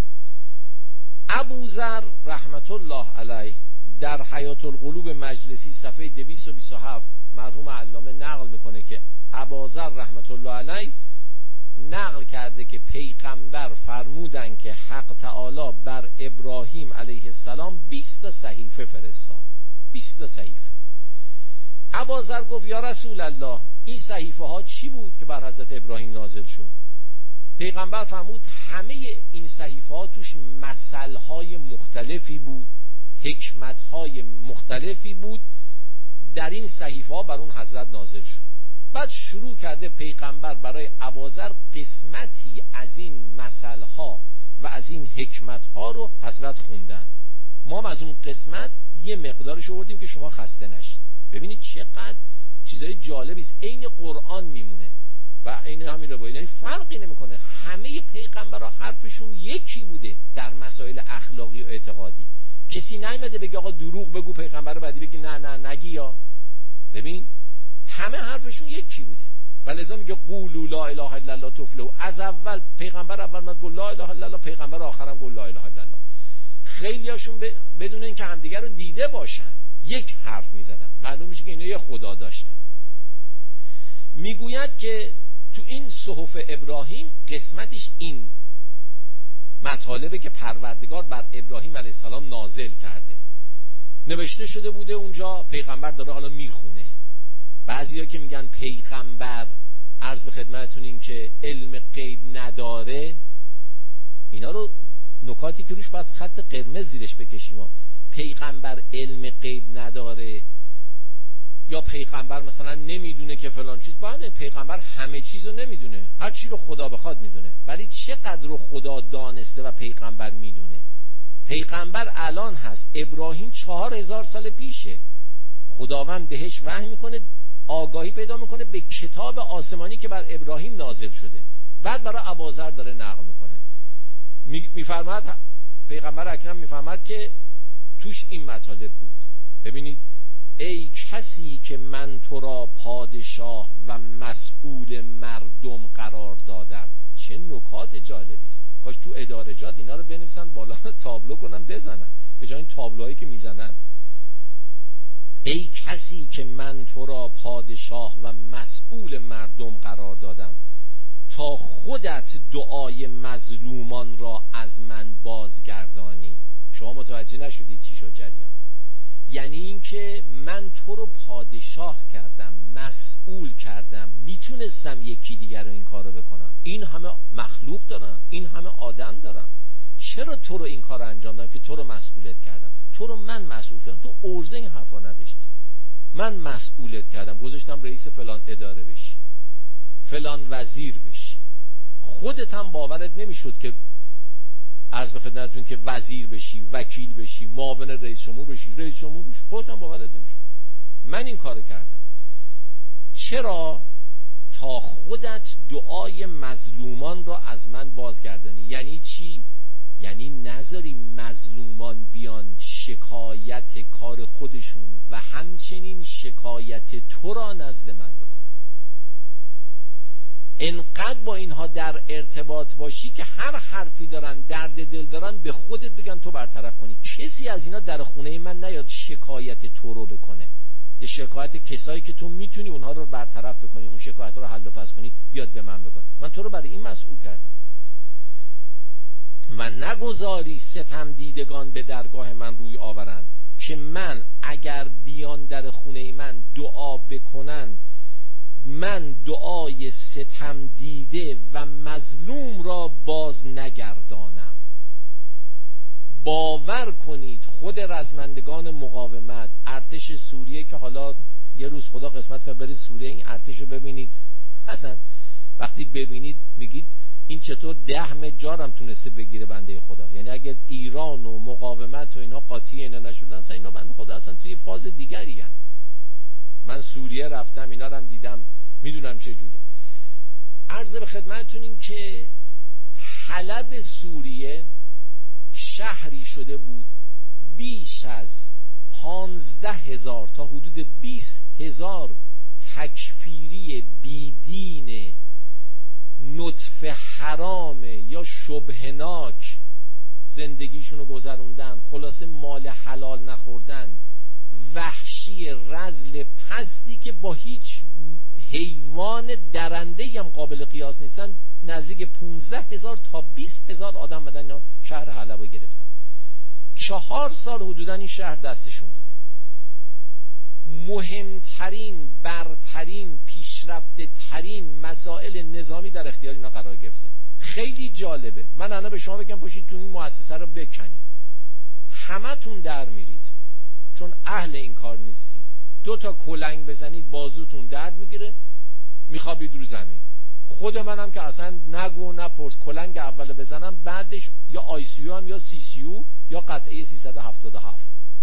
ابوذر رحمت الله علیه در حیات القلوب مجلسی صفحه 227 مرحوم علامه نقل میکنه که ابوذر رحمت الله علیه نقل کرده که پیغمبر فرمودن که حق تعالی بر ابراهیم علیه السلام 20 صحیفه فرستاد. 20 صحیفه. ابوذر گفت یا رسول الله این صحیفه ها چی بود که بر حضرت ابراهیم نازل شد؟ پیغمبر فرمود همه این صحیفه ها توش مثل های مختلفی بود، حکمت های مختلفی بود، در این صحیفه ها بر اون حضرت نازل شد. بعد شروع کرده پیغمبر برای ابوذر قسمتی از این مثل ها و از این حکمت ها رو حضرت خوندن. ما هم از اون قسمت یه مقدارش آوردیم که شما خسته نشید. ببینید چقدر چیزای جالبی است، عین قرآن میمونه و عین همین روایت، یعنی فرقی نمیکنه. همه پیغمبرها حرفشون یکی بوده در مسائل اخلاقی و اعتقادی. کسی نیامده بگه آقا دروغ بگو، پیغمبر بعدی بگی نه نگی. یا ببین همه حرفشون یکی بوده و لذا میگه قولوا لا اله الا الله تفلحوا. از اول پیغمبر اول میگه قول لا اله الا الله، پیغمبر آخرم قول لا اله الا الله. خیلیاشون بدون اینکه همدیگه رو دیده باشن یک حرف میزدن، معلوم میشه که اینا یه خدا داشتن. میگوید که تو این صحف ابراهیم قسمتش این مطالبه که پروردگار بر ابراهیم علیه السلام نازل کرده، نوشته شده بوده اونجا، پیغمبر داره حالا میخونه. بعضیا که میگن پیغمبر عرض به خدمتتون این که علم غیب نداره، اینا رو نکاتی که روش باید خط قرمز زیرش بکشیم. پیغمبر علم غیب نداره یا پیغمبر مثلا نمیدونه که فلان چیز، باید پیغمبر همه چیز رو نمیدونه، هر چی رو خدا بخواد میدونه، ولی چقدر رو خدا دانسته و پیغمبر میدونه. پیغمبر الان هست، ابراهیم 4000 سال پیشه، خداوند بهش وحی میکنه، آگاهی پیدا میکنه به کتاب آسمانی که بر ابراهیم نازل شده، بعد برای ابوذر داره نقل میکنه. میفرماد پیغمبر اکرم میفرماد که توش این مطالب بود. ببینید ای کسی که من تو را پادشاه و مسئول مردم قرار دادم. چه نکات جالبی است. کاش تو ادارجات اینا رو بنویسن بالا تابلو کنن بزنن به جای این تابلوهایی که میزنن. ای کسی که من تو را پادشاه و مسئول مردم قرار دادم تا خودت دعای مظلومان را از من بازگردانی. شما متوجه نشدید چی شد جریان؟ یعنی این که من تو رو پادشاه کردم، مسئول کردم، میتونستم یکی دیگر رو این کار رو بکنم. این همه مخلوق دارم، این همه آدم دارم، چرا تو رو این کار انجام دادم که تو رو مسئولیت کردم، تو رو من مسئول کردم، تو ارزه این حرفا نداشتی، من مسئولیت کردم، گذاشتم رئیس فلان اداره بشی، فلان وزیر بشی. خودت هم باورت نمیشد که عرض به خدمتتون که وزیر بشی، وکیل بشی، معاون رئیس جمهور بشی، رئیس جمهور بشی، خودت هم باورت نمیشد. من این کارو کردم. چرا؟ تا خودت دعای مظلومان را از من بازگردانی. یعنی چی؟ یعنی نذاری مظلومان بیان شکایت کار خودشون و همچنین شکایت تو را نزد من بکنن. انقدر با اینها در ارتباط باشی که هر حرفی دارن، درد دل دارن، به خودت بگن تو برطرف کنی. کسی از اینا در خونه من نیاد شکایت تو رو بکنه، یه شکایت کسایی که تو میتونی اونها رو برطرف بکنی، اون شکایت رو حل و فصل کنی، بیاد به من بکن. من تو رو برای این مسئول کردم. من نگذاری ستم دیدگان به درگاه من روی آورند که من اگر بیان در خونه من دعا بکنن، من دعای ستم دیده و مظلوم را باز نگردانم. باور کنید خود رزمندگان مقاومت، ارتش سوریه که حالا یه روز خدا قسمت کنه برید سوریه این ارتش رو ببینید، اصلا وقتی ببینید میگید این چطور 10 جارم تونسته بگیره بنده خدا. یعنی اگر ایران و مقاومت و اینا قاطی اینا نشدن، اصلا اینا بنده خدا اصلا توی فاز دیگری هن. من سوریه رفتم، اینا رو هم دیدم، میدونم چه جوری. عرض به خدمتتون این که حلب سوریه شهری شده بود بیش از 15,000 تا حدود 20,000 تکفیری بیدین نطفه حرام یا شبهناک زندگیشونو گذروندن، خلاصه مال حلال نخوردن، وحشی رذل پستی که با هیچ حیوان درنده‌ای هم قابل قیاس نیستن. نزدیک 15,000 تا 20,000 آدم بدن اینا شهر حلب رو گرفتن. 4 سال حدودا این شهر دستشون بوده. مهمترین، برترین، پیشرفته ترین مسائل نظامی در اختیار اینا قرار گرفته. خیلی جالبه. من الان به شما بگم پاشید تو این مؤسسه رو بکنید، همتون در میرید، چون اهل این کار نیستید. 2 تا کلنگ بزنید بازوتون درد میگیره، میخوابید رو زمین. خود منم که اصلا نگو نپرس، کلنگ اول بزنم بعدش یا آی سی یو هم یا سی سی یو یا قطعه 377.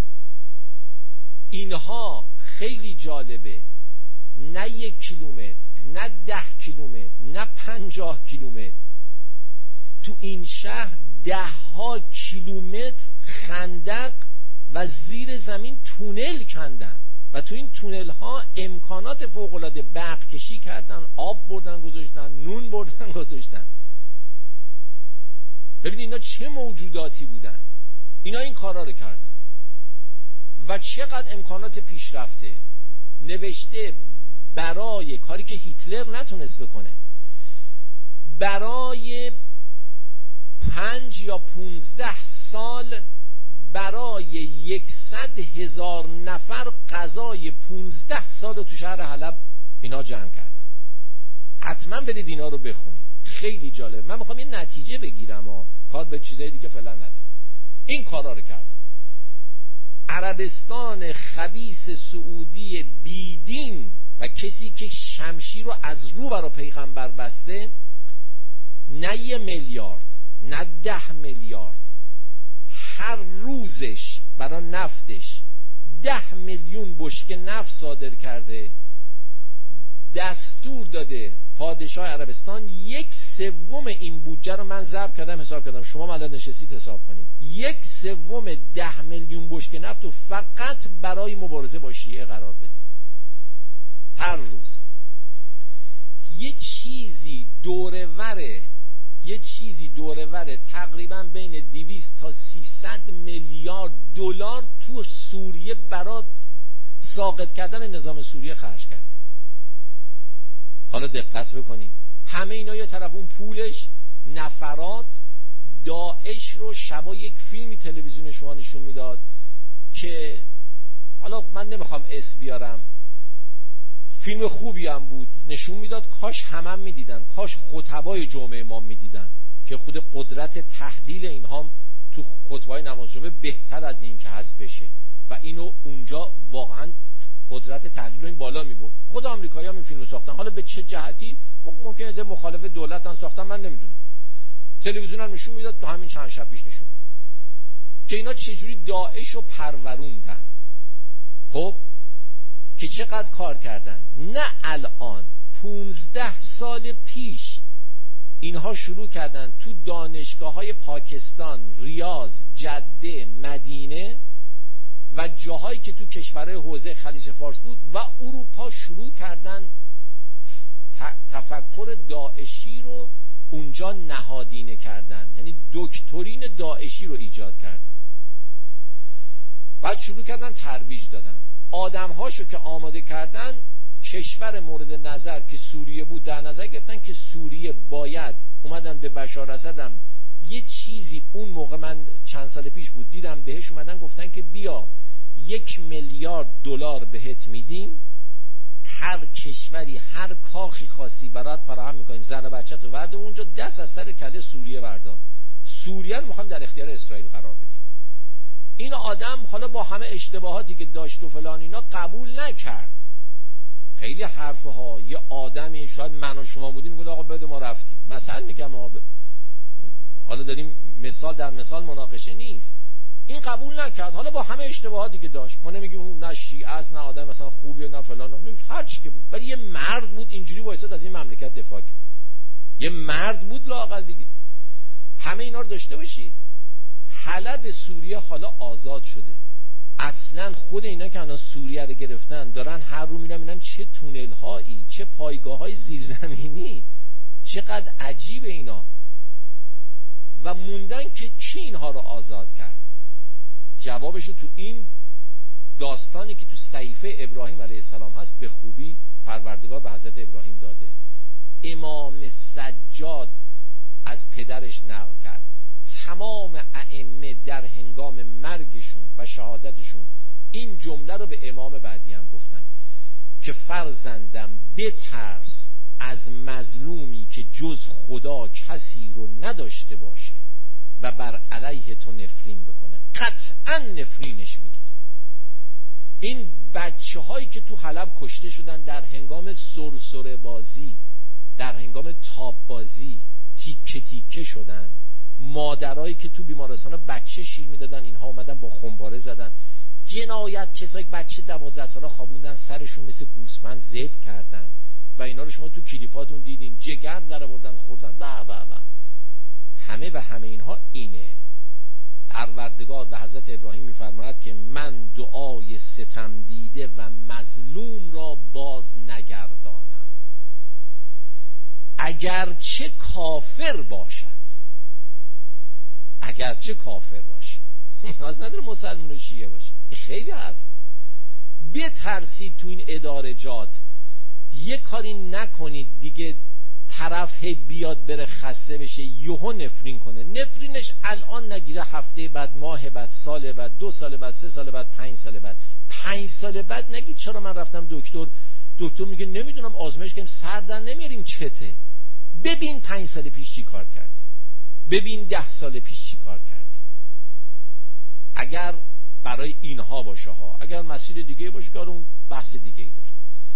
اینها خیلی جالبه. نه 1 کیلومتر، نه 10 کیلومتر، نه 50 کیلومتر، تو این شهر 10 کیلومتر خندق و زیر زمین تونل کندن و تو این تونل ها امکانات فوق العاده برق کشی کردن، آب بردن گذاشتن، نون بردن گذاشتن. ببینید اینا چه موجوداتی بودن. اینا این کارا رو کردن و چقدر امکانات پیشرفته. نوشته برای کاری که هیتلر نتونست بکنه، برای 5 یا 15 سال برای 100,000 نفر غذای 15 سال تو شهر حلب اینا جمع کردن. حتما برید اینا رو بخونید، خیلی جالب. من میخوام یه نتیجه بگیرم و کار به چیزای دیگه فعلا نداره. این کارا رو کردم. عربستان خبیث سعودی بیدین و کسی که شمشیر رو از رو برای پیغمبر بسته، نه 1 میلیارد، نه 10 میلیارد، هر روزش برای نفتش 10 میلیون بشکه نفت صادر کرده. دستور داده پادشاه عربستان 1/3 این بودجه رو من ضرب کردم، حساب کردم، شما الان نشستید حساب کنید، 1/3 10 میلیون بشکه نفت رو فقط برای مبارزه با شیعه قرار بدید. هر روز یه چیزی دورور تقریبا بین 200 تا 300 میلیارد دلار تو سوریه برای ساقط کردن نظام سوریه خرج کرد. حالا دقت بکنید، همه اینا یه طرف اون پولش نفرات داعش رو شبا یک فیلمی تلویزیون شما نشون میداد که حالا من نمیخوام اسم بیارم، فیلم خوبی هم بود، نشون میداد کاش میدیدن، کاش خطبای جمعه امام میدیدن که خود قدرت تحلیل اینها تو خطبه‌های نماز جمعه بهتر از این که هست بشه و اینو اونجا واقعا قدرت تحلیل رو این بالا میبرد. خود آمریکایی‌ها این فیلمو ساختن، حالا به چه جهتی ممکنه ده مخالف دولتن ساختن من نمیدونم، تلویزیون هم نشون میداد، تو همین چند شب پیش نشون میداد که اینا چجوری داعش رو پروروندن. خب که چقدر کار کردن. نه الان، 15 سال پیش اینها شروع کردن تو دانشگاه‌های پاکستان، ریاض، جده، مدینه و جاهایی که تو کشورهای حوزه خلیج فارس بود و اروپا شروع کردن تفکر داعشی رو اونجا نهادینه کردن، یعنی دکترین داعشی رو ایجاد کردن. بعد شروع کردن ترویج دادن. آدم‌هاشو که آماده کردن، کشور مورد نظر که سوریه بود در نظر گرفتن که سوریه باید، اومدن به بشار اسدم یه چیزی، اون موقع من چند سال پیش بود دیدم بهش اومدن گفتن که بیا 1 میلیارد دلار بهت میدیم، هر کشوری هر کاخی خاصی برات فراهم میکنیم، زن و بچه تو ورده اونجا، دست از سر کله سوریه بردار، سوریه رو میخوایم در اختیار اسرائیل قرار بدیم. این آدم حالا با همه اشتباهاتی که داشت و فلان اینا قبول نکرد. خیلی حرفها، یه آدمی شاید من و شما بودیم میگه آقا بده ما رفتیم، مثلا میگم حالا داریم مثال در مثال، مناقشه نیست. این قبول نکرد، حالا با همه اشتباهاتی که داشت. ما نمیگیم اون نه شیعه است نه آدم مثلا خوبیه نه فلان، نه هر چی که بود، ولی یه مرد بود اینجوری وایساد از این مملکت دفاع کرد. یه مرد بود لااقل دیگه. همه اینا رو داشته باشید. حلب سوریه حالا آزاد شده. اصلا خود اینا که الان سوریه رو گرفتن دارن هر رو میرن میبینن چه تونل هایی، چه پایگاه های زیرزمینی، چقدر عجیب اینا. و موندن که کی اینها رو آزاد کرد. جوابش رو تو این داستانی که تو صحیفه ابراهیم علیه السلام هست به خوبی پروردگار به حضرت ابراهیم داده. امام سجاد از پدرش نقل کرد. تمام ائمه در هنگام مرگشون و شهادتشون این جمله رو به امام بعدی هم گفتن که فرزندم بترس از مظلومی که جز خدا کسی رو نداشته باشه و بر علیه تو نفرین بکنه. قطعا نفرینش میگیره. این بچه هایی که تو حلب کشته شدن در هنگام سرسره بازی، در هنگام تاب بازی تیکه تیکه شدن، مادرایی که تو بیمارستان بچه شیر میدادن اینها اومدن با خنباره زدن، جنایت، کسایی بچه 12 ساله خوابوندن سرشون مثل گوسفند ذبح کردن و اینا رو شما تو کلیپاتون دیدین، جگر در آوردن خوردن با همه و همه اینها. اینه پروردگار به حضرت ابراهیم میفرماید که من دعای ستم دیده و مظلوم را باز نگردانم اگرچه کافر باشد. اگرچه کافر باشه، نیاز نداره مسلمان و شیعه باشه. خیلی حرف. بترسید تو این ادارجات یه کاری نکنید دیگه طرف بیاد بره خسته بشه یهو نفرین کنه. نفرینش الان نگیره، هفته بعد، ماه بعد، سال بعد، 2 سال بعد، 3 سال بعد، 5 سال بعد. 5 سال بعد نگید چرا من رفتم دکتر میگه نمیدونم آزمایش کردیم سردن نمیاریم چته. ببین 5 سال پیش چی کار کردی، ببین 10 سال پیش چی کار کردی. اگر برای اینها باشه ها، اگر مسیر دیگه باشه که اون بحث دیگه ای داره.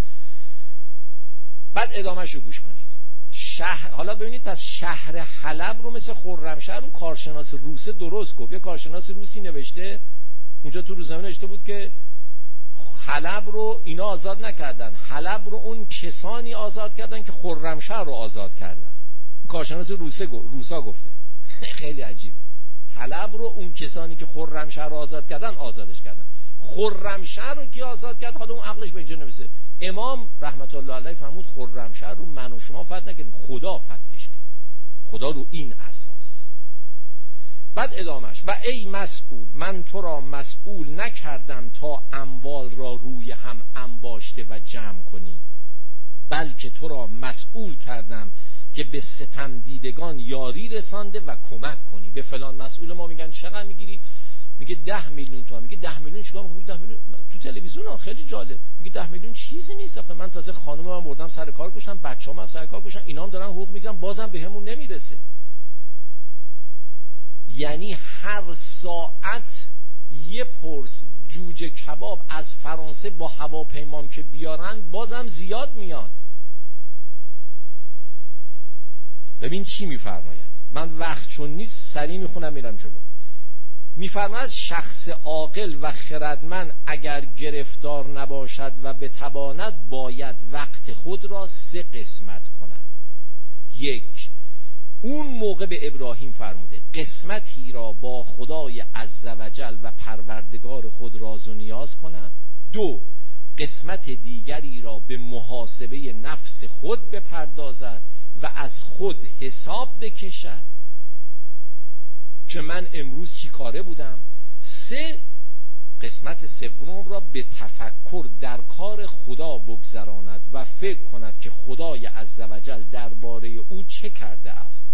بعد ادامهش رو گوش کنید. حالا ببینید پس شهر حلب رو مثل خرمشهر اون کارشناس روسه درست گفت. یه کارشناس روسی نوشته اونجا تو روزنامه نوشته بود که حلب رو اینا آزاد نکردن، حلب رو اون کسانی آزاد کردن که خرمشهر رو آزاد کردن. کارشناس روسا گفته. خیلی عجیبه. حلب رو اون کسانی که خرمشهر رو آزاد کردن آزادش کردن. خرمشهر رو کی آزاد کرد؟ حالا اون عقلش به اینجا نمیرسه. امام رحمت الله علیه فرمود خرمشهر رو من و شما فتح نکردیم، خدا فتحش کرد. خدا رو این اساس. بعد ادامش و ای مسئول، من تو را مسئول نکردم تا اموال را روی هم انباشته و جمع کنی، بلکه تو را مسئول کردم که به ستم دیدگان یاری رسانده و کمک کنی. به فلان مسئول ما میگن چقدر میگیری؟ میگه 10 میلیون تومان. میگه 10 میلیون چیکار میکنی؟ 10 میلیون تو تلویزیون ها خیلی جالب. میگه 10 میلیون چیزی نیست آخه، من تازه خانومم بردم سر کار گذاشتم، بچه‌ام هم سر کار گذاشتم، اینام دارن حقوق میگیرن، بازم بهمون نمیرسه. یعنی هر ساعت یه پرس جوجه کباب از فرانسه با هواپیمام که بیارن بازم زیاد میاد. ببین چی میفرماید، من وقت چون نیست سریع میخونم میرم جلو. میفرماید شخص عاقل و خردمند اگر گرفتار نباشد و بتواند باید وقت خود را 3 قسمت کند. 1. اون موقع به ابراهیم فرموده قسمتی را با خدای عزوجل و پروردگار خود راز و نیاز کنم. 2. قسمت دیگری را به محاسبه نفس خود بپردازد و از خود حساب بکشد که من امروز چی کاره بودم. 3. قسمت سوم را به تفکر در کار خدا بگذراند و فکر کند که خدای عزوجل درباره او چه کرده است.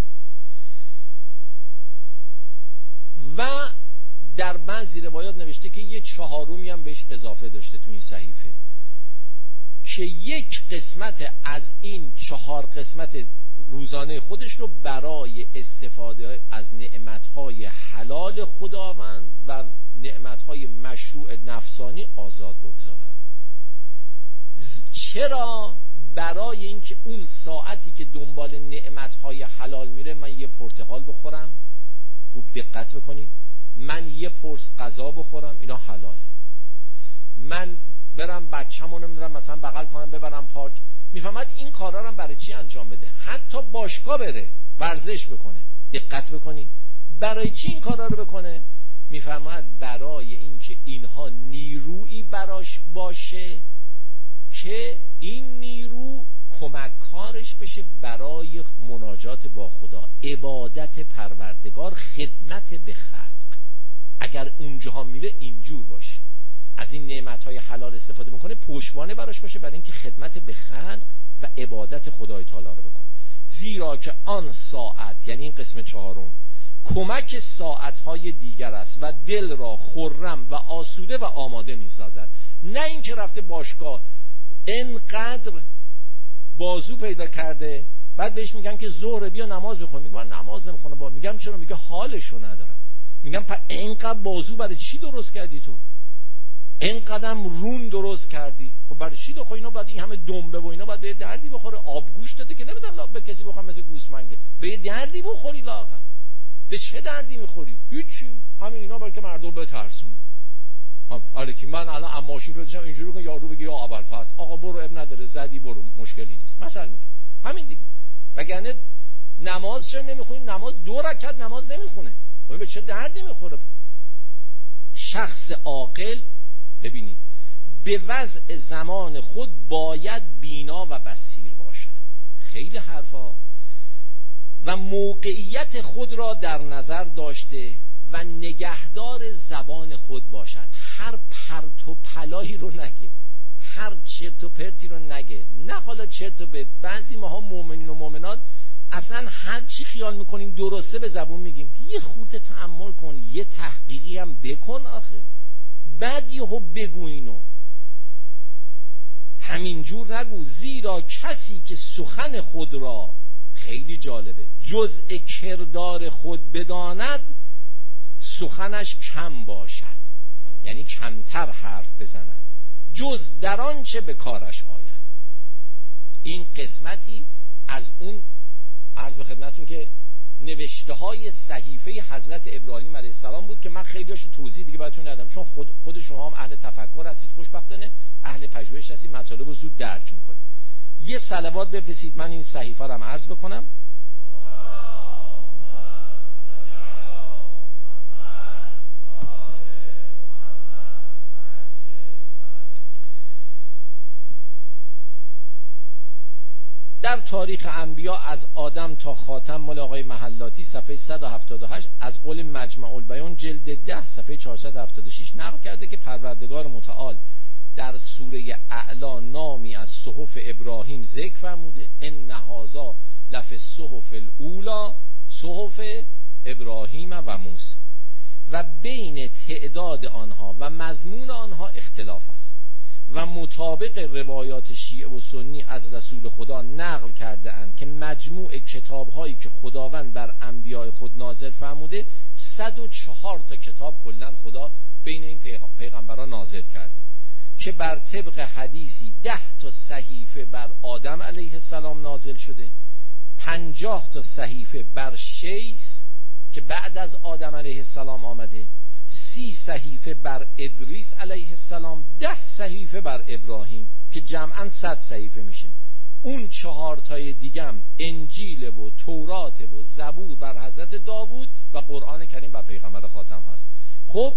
و در بعضی روایات نوشته که یه 4می هم بهش اضافه داشته تو این صحیفه که 1 قسمت از این 4 قسمت روزانه خودش رو برای استفاده از نعمتهای حلال خداوند و نعمتهای مشروع نفسانی آزاد بگذارد. چرا؟ برای اینکه اون ساعتی که دنبال نعمتهای حلال میره من یه پرتقال بخورم، خوب دقت بکنید، من یه پرس غذا بخورم، اینا حلاله. من برم بچه‌مو نمیدونم مثلا بغل کنم ببرم پارک، میفهمد این کارا رو برای چی انجام بده. حتی باشگاه بره ورزش بکنه، دقت بکنید برای چی این کارا رو بکنه. میفهمد برای اینکه اینها نیرویی براش باشه که این نیرو کمککارش بشه برای مناجات با خدا، عبادت پروردگار، خدمت به خلق. اگر اونجاها میره اینجور باشه، از این نعمتهای حلال استفاده میکنه، پشتوانه براش باشه برای اینکه خدمت به خلق و عبادت خدای تعالی رو بکنه. زیرا که آن ساعت، یعنی این قسم 4، کمک ساعتهای دیگر است و دل را خرم و آسوده و آماده میسازد. نه اینکه رفته باشگاه انقدر بازو پیدا کرده بعد بهش میگن که ظهر بیا نماز بخون، میگه من نماز نمیخونم. با میگم چرا؟ میگه حالشو ندارم. میگم اینقدر بازو برای چی درست کردی تو؟ اینقدرم رون درست کردی، خب برای چی؟ خب اینا بعد این همه دنبه و اینا بعد به دردی بخوره. آبگوشت داده که نمیدن به کسی بخوام مثل گوسفند، به دردی بخوری. لاغر به چه دردی میخوری؟ هیچی، همه اینا برای که مردم بترسونه. آره که من الان ماشین رو داشتم اینجوری که یارو بگه یا ابوالفضل آقا برو اب نداره، زدی برو، مشکلی نیست مثلا میگه همین دیگه. وگرنه نماز چرا نمیخونی؟ نماز 2 رکعت نماز نمیخونه، خب به چه دردی میخوره؟ شخص عاقل ببینید به وضع زمان خود باید بینا و بصیر باشد، خیلی حرفا، و موقعیت خود را در نظر داشته و نگهدار زبان خود باشد. هر پرت و پلایی رو نگه، هر چرت و پرتی رو نگه. نه حالا چرت و پرت، بعضی ماها مؤمنین و مؤمنات اصلا هر چی خیال میکنیم درسته به زبون میگیم. یه خورده تأمل کن، یه تحقیقی هم بکن آخه، بعد یهو بگو اینو، همینجور نگو. زیرا کسی که سخن خود را، خیلی جالبه، جزء کردار خود بداند سخنش کم باشد، یعنی کمتر حرف بزند جز در آنچه به کارش آید. این قسمتی از اون عرض به خدمتتون که نوشته های صحیفه حضرت ابراهیم علیه السلام بود که من خیلیاشو توضیح دیگه براتون ندادم، چون خود شما هم اهل تفکر هستید، خوشبختانه اهل پژوهش هستید، مطالب رو زود درک میکنید. یه صلوات بفرستید من این صحیفه رو هم عرض بکنم. در تاریخ انبیا از آدم تا خاتم مال آقای محلاتی صفحه 178 از قول مجمع البیان جلد 10 صفحه 476 نقل کرده که پروردگار متعال در سوره اعلا نامی از صحف ابراهیم ذکر فرموده ان هذا لفی الصحف الاولی صحف ابراهیم و موسی، و بین تعداد آنها و مضمون آنها اختلاف است و مطابق روایات شیعه و سنی از رسول خدا نقل کرده اند که مجموع کتاب‌هایی که خداوند بر انبیاء خود نازل فرموده 104 تا کتاب کلاً خدا بین این پیغمبران نازل کرده که بر طبق حدیثی 10 تا صحیفه بر آدم علیه السلام نازل شده، 50 تا صحیفه بر شیس که بعد از آدم علیه السلام آمده، 30 صحیفه بر ادریس علیه السلام، 10 صحیفه بر ابراهیم که جمعاً 100 صحیفه میشه. اون 4 تای دیگه هم انجیل و تورات و زبور بر حضرت داوود و قرآن کریم بر پیغمبر خاتم هست. خب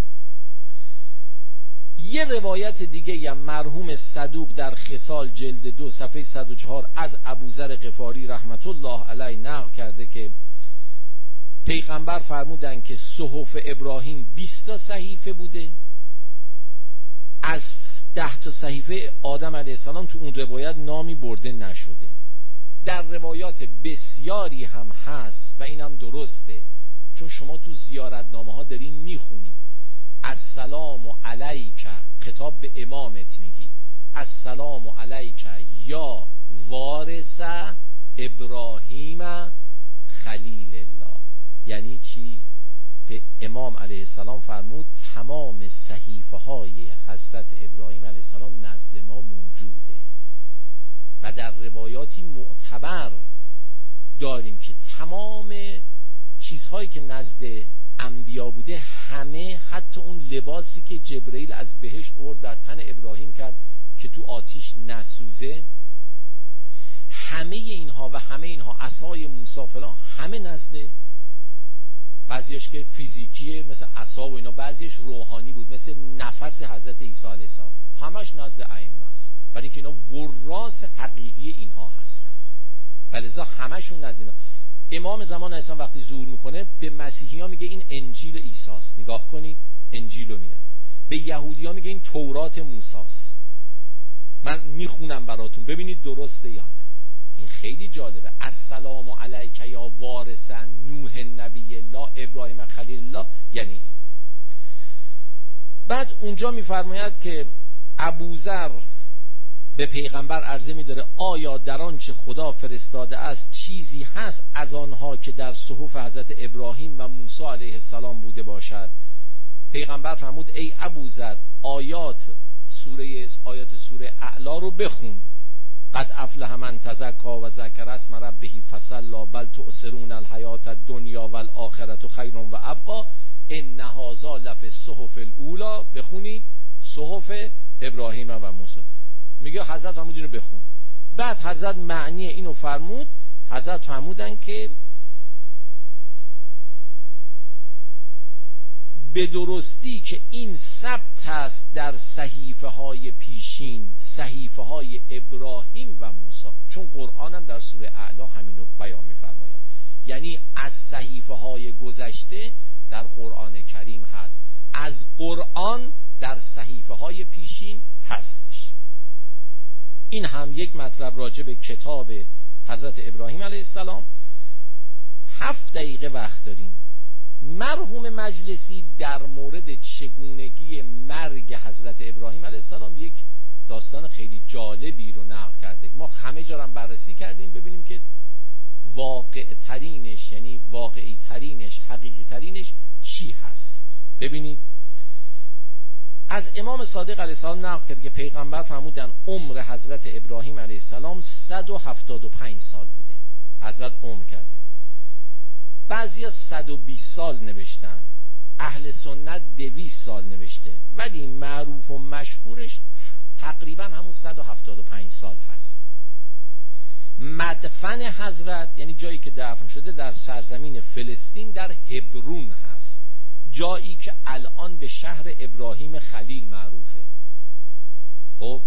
یه روایت دیگه یا مرحوم صدوق در خصال جلد 2 صفحه 104 از ابوذر غفاری رحمت الله علیه نقل کرده که پیغمبر فرمودن که صحف ابراهیم 20 تا صحیفه بوده، از 10 تا صحیفه آدم علیه السلام تو اون روایت نامی برده نشده. در روایات بسیاری هم هست و اینم درسته، چون شما تو زیارتنامه ها دارین میخونی السلام علیک، خطاب به امامت میگی السلام علیک یا وارث ابراهیم خلیل الله. یعنی چی؟ به امام علیه السلام فرمود تمام صحیفه های حضرت ابراهیم علیه السلام نزد ما موجوده و در روایاتی معتبر داریم که تمام چیزهایی که نزد انبیا بوده، همه حتی اون لباسی که جبرئیل از بهشت آورد در تن ابراهیم کرد که تو آتیش نسوزه، همه اینها عصای موسی فلان همه نزد، بعضیش که فیزیکیه مثل عصا و اینا، بعضیش روحانی بود مثل نفس حضرت عیسی علیه السلام، همش نزد ائمه است، برای اینکه اینا وراث حقیقی اینها هستن، ولذا همشون نزد اینا. امام زمان اسلام وقتی ظهور میکنه به مسیحی ها میگه این انجیل عیسی است، نگاه کنید انجیل رو میگه، به یهودی ها میگه این تورات موسی است، من میخونم براتون ببینید درسته یا نه. این خیلی جالبه. السلام علیک یا وارث نوح نبی الله ابراهیم خلیل الله، یعنی این. بعد اونجا میفرماید که ابوذر به پیغمبر عرضه می‌داره آیا در آنچه خدا فرستاده است چیزی هست از آنها که در صحف حضرت ابراهیم و موسی علیه السلام بوده باشد؟ پیغمبر فرمود ای ابوذر آیات سوره اعلی رو بخون، قد افلح من تزکی و ذکر اسم ربه فصلی بل تؤثرون الحیات الدنیا والآخرة خیر و ابقی ان هذا لفی الصحف الاولی. بخونید صحف ابراهیم و موسی. میگه حضرت فرمود اینو بخون. بعد حضرت معنی اینو فرمود. حضرت فرمودن که به درستی که این ثبت است در صحیفه های پیشین، صحیفه های ابراهیم و موسی، چون قرآن هم در سوره اعلی همینو بیان می‌فرماید، یعنی از صحیفه های گذشته در قرآن کریم هست، از قرآن در صحیفه های پیشین هستش. این هم یک مطلب راجع به کتاب حضرت ابراهیم علیه السلام. 7 دقیقه وقت داریم. مرحوم مجلسی در مورد چگونگی مرگ حضرت ابراهیم علیه السلام یک داستان خیلی جالبی رو نقل کرده. ما همه جا هم بررسی کردیم ببینیم که واقع ترینش، یعنی واقعی ترینش، حقیقی ترینش چی هست. ببینید از امام صادق علیه السلام نقل کرده که پیغمبر فرمودن عمر حضرت ابراهیم علیه السلام 175 سال بوده. حضرت عمر کرده. بعضیا 120 سال نوشتن، اهل سنت 200 سال نوشته، ولی معروف و مشهورش تقریبا همون 175 سال هست. مدفن حضرت، یعنی جایی که دفن شده، در سرزمین فلسطین در هبرون هست، جایی که الان به شهر ابراهیم خلیل معروفه. خب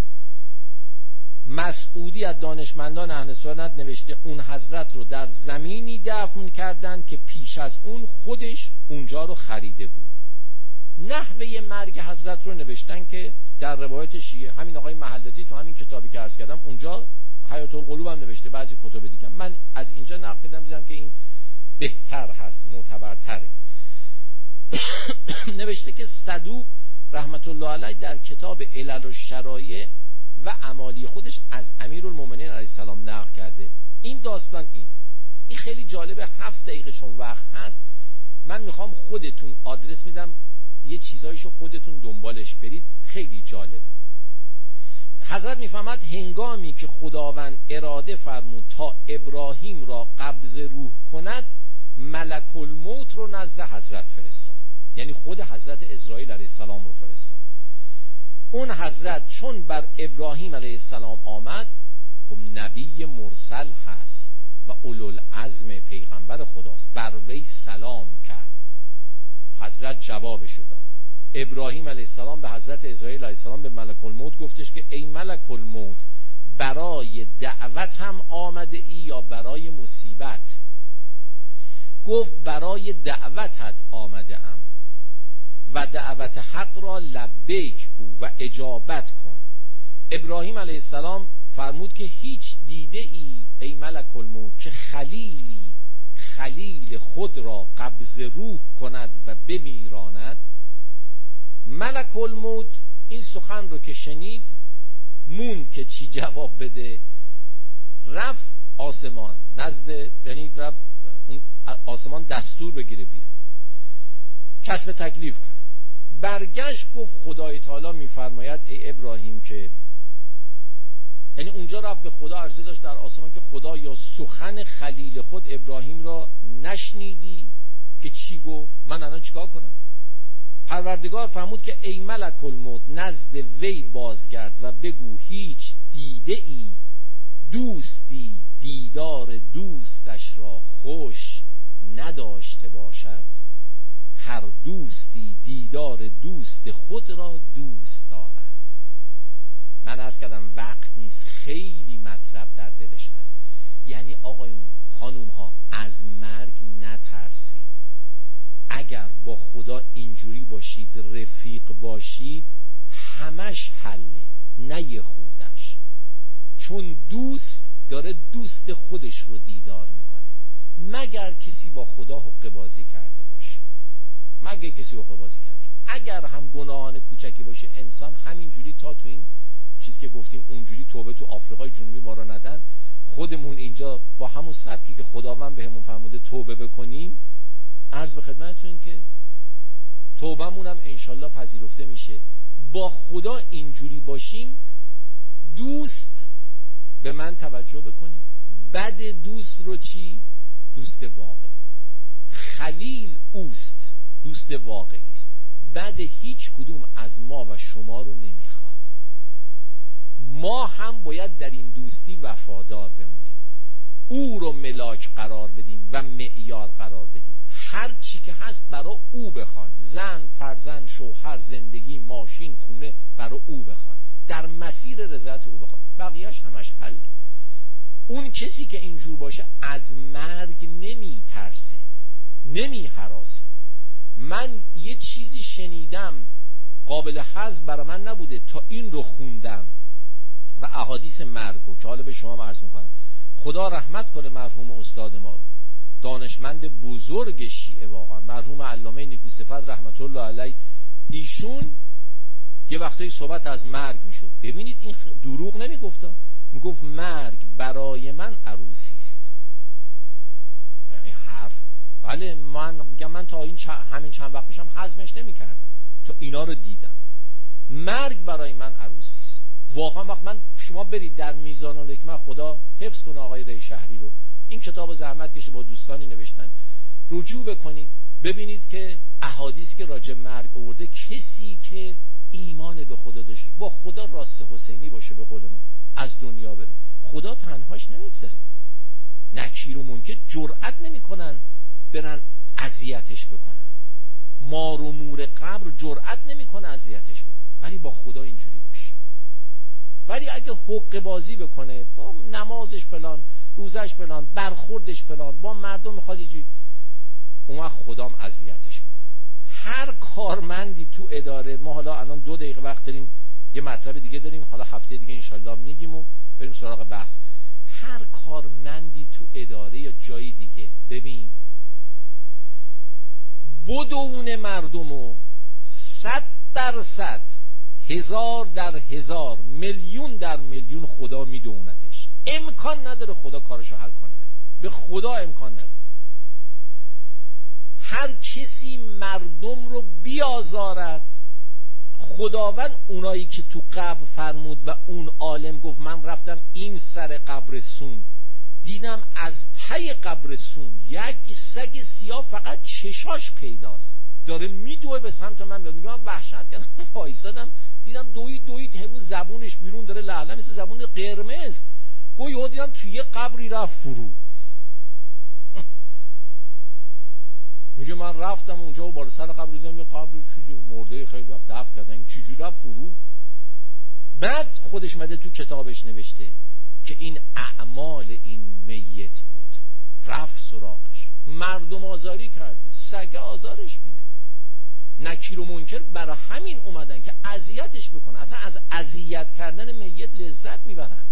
مسعودی از دانشمندان اهل سنت نوشته اون حضرت رو در زمینی دفن کردن که پیش از اون خودش اونجا رو خریده بود. نحوه مرگ حضرت رو نوشتن که در روایت شیعه، همین آقای محلتی تو همین کتابی که عرض کردم اونجا حیات القلوب هم نوشته، بعضی کتاب دیگه. من از اینجا نقل کردم دیدم که این بهتر هست، معتبرتره. نوشته که صدوق رحمت الله علیه در کتاب علل الشرایع و اعمالی خودش از امیرالمومنین علیه السلام نقل کرده. این داستان این خیلی جالبه. 7 دقیقه چون وقت هست، من میخوام خودتون آدرس میدم، یه چیزایشو خودتون دنبالش برید، خیلی جالبه. حضرت میفهمد هنگامی که خداوند اراده فرمود تا ابراهیم را قبض روح کند، ملک الموت رو نزد حضرت فرستاد، یعنی خود حضرت اسرائیل علیه السلام رو فرستاد. اون حضرت چون بر ابراهیم علیه السلام آمد، خب نبی مرسل هست و اولوالعزم پیغمبر خداست، بر وی سلام کرد. حضرت جوابشو داد. ابراهیم علیه السلام به حضرت اسرائیل علیه السلام به ملک الموت گفتش که ای ملک الموت، برای دعوت هم آمده ای یا برای مصیبت؟ گفت برای دعوتت آمده ام و دعوت حق را لبیک گو و اجابت کن. ابراهیم علیه السلام فرمود که هیچ دیده ای ملک الموت که خلیل خود را قبض روح کند و بمیراند؟ ملک الموت این سخن رو که شنید، موند که چی جواب بده. رفت آسمان نزد، یعنی رفت آسمان دستور بگیره بیا کسب تکلیف کنه. برگشت گفت خدای تعالی میفرماید ای ابراهیم که، یعنی اونجا رفت به خدا عرضه داشت در آسمان که خدا یا سخن خلیل خود ابراهیم را نشنیدی که چی گفت؟ من الان چیکار کنم؟ پروردگار فرمود که ای ملک الموت، نزد وی بازگرد و بگو هیچ دیده ای دوستی دیدار دوستش را خوش نداشته باشد. هر دوستی دیدار دوست خود را دوست دارد. من عرض کردم وقت نیست، خیلی مطلب در دلش هست. یعنی آقایون خانوم ها، از مرگ نترسید. اگر با خدا اینجوری باشید، رفیق باشید، همش حله، نه یه خوردش. چون دوست داره دوست خودش رو دیدار میکنه، مگر کسی با خدا حقه بازی کرده باشه. مگر کسی حقه بازی کرده باشه. اگر هم گناهان کوچکی باشه، انسان همینجوری تا تو این چیزی که گفتیم اونجوری توبه تو آفریقای جنوبی ما را ندن، خودمون اینجا با همون سبکی که خداوند بهمون فرموده توبه بکنیم، عرض به خدمتتون که توبه‌مون هم انشالله پذیرفته میشه. با خدا اینجوری باشیم. دوست، به من توجه بکنید، بد دوست رو چی؟ دوست واقعی. خلیل اوست، دوست واقعی است. بد هیچ کدوم از ما و شما رو نمیخواد. ما هم باید در این دوستی وفادار بمونیم، او رو ملاک قرار بدیم و معیار قرار بدیم. هر چی که هست برای او بخوایم، زن، فرزند، شوهر، زندگی، ماشین، خونه، برای او بخوایم، در مسیر رضایت او بخوایم، بقیهش همش حله. اون کسی که اینجور باشه از مرگ نمی ترسه، نمی هراسه. من یه چیزی شنیدم قابل هضم برای من نبوده تا این رو خوندم و احادیث مرگو که حالا به شما عرض میکنم. خدا رحمت کنه مرحوم استاد ما رو، دانشمند بزرگ شیعه واقعا، مرحوم علامه نیکوصفت رحمت الله علیه. ایشون یه وقتایی صحبت از مرگ میشد، ببینید این دروغ نمیگفتا، میگفت مرگ برای من عروسی است. این حرف، بله، من میگم من تا این همین چند وقت پیشم هضمش نمیکردم، تا اینا رو دیدم. مرگ برای من عروسی است واقعا. وقت من شما برید در میزان الحکمت، خدا حفظ کنه آقای ری شهری رو، این کتاب زحمت کشه با دوستانی نوشتن، رجوع بکنید ببینید که احادیث که راجع مرگ آورده، کسی که ایمان به خدا داشته، با خدا راست حسینی باشه، به قول ما از دنیا بره، خدا تنهاش نمیگذاره. نکیر و منکر جرئت نمیکنن برن اذیتش بکنن، مار و مور قبر جرئت نمیکنه اذیتش بکنه، ولی با خدا اینجوری باشه. ولی اگه حق بازی بکنه، با نمازش فلان، روزش فلان، برخوردش فلان، با مردم میخواد اینجوری، اون وقت خدام اذیتش میکنه. هر کارمندی تو اداره، ما حالا الان 2 دقیقه وقت داریم، یه مطلب دیگه داریم، حالا هفته دیگه انشالله میگیم و بریم سراغ بحث. هر کارمندی تو اداره یا جایی دیگه، ببین بدون مردمو 100 100%، 1000 در 1000، میلیون در میلیون خدا میدونتش. امکان نداره خدا کارشو حل کنه. به خدا امکان نداره. هر کسی مردم رو بیازارد، خداوند اونایی که تو قبر فرمود و اون عالم گفت من رفتم این سر قبرستون دیدم از ته قبرستون یک سگ سیاه فقط چشاش پیداست داره میدوه به سمت من بیاد. میگم من وحشت کردم، وایسادم دیدم دوید حیوان زبونش بیرون داره لعله مثل زبون قرمز. گویا دیدم توی یه قبری رفت فرو. میگه من رفتم اونجا و بالا سر قبر دیدم یه قبر چیزی مرده خیلی وقت دفن کردن، این چجوری رفت فرو؟ بعد خودش مده تو کتابش نوشته که این اعمال این میت بود، رفت سراغش، مردم آزاری کرده، سگه آزارش میده. نکیر و منکر برای همین اومدن که اذیتش بکنن. اصلا از اذیت کردن میت لذت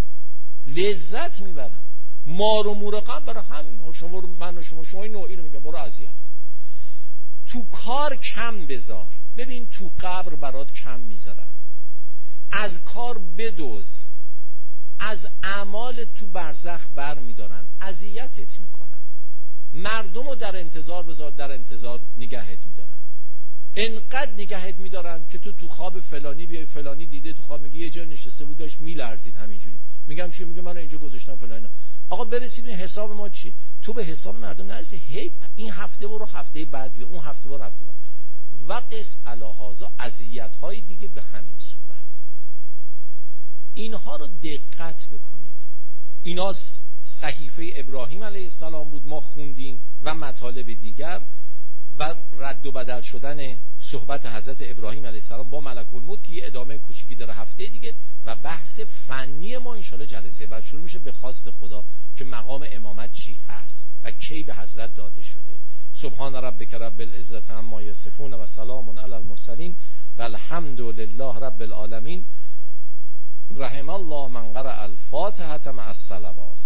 میبرن. مار و مورقب برای همین. شما من و شما این نوعی رو میگم برو اذیت کن. تو کار کم بذار. ببین تو قبر برات کم میذارن، از کار بدوز، از اعمال تو برزخ بر میدارن، اذیتت میکنن. مردم رو در انتظار بذار، در انتظار نگهت میدارن. انقدر نگهت میدارن که تو خواب فلانی بیای، فلانی دیده تو خواب، میگه یه جا نشسته بود داشت میلرزید همینجوری. میگم چی؟ میگه من اینجا گذاشتم فلان. آقا برسیدین حساب ما چی؟ تو به حساب مردم نرسی. هی این هفته برو هفته بعد بیا، اون هفته برو هفته بعد. وقس الهازا اذیت‌های دیگه به همین صورت. اینها رو دقت بکنید. اینا صحیفه ابراهیم علیه السلام بود، ما خوندیم، و مطالب دیگر و رد و بدل شدن صحبت حضرت ابراهیم علیه السلام با ملک الموت که یه ادامه کوچیکی داره هفته دیگه، و بحث فنی ما انشالله جلسه بعد شروع میشه به خواست خدا که مقام امامت چی هست و کی به حضرت داده شده. سبحان ربک رب العزة عما یصفون و سلام علی المرسلین و الحمد لله رب العالمین. رحم الله من قرأ الفاتحة مع الصلوات.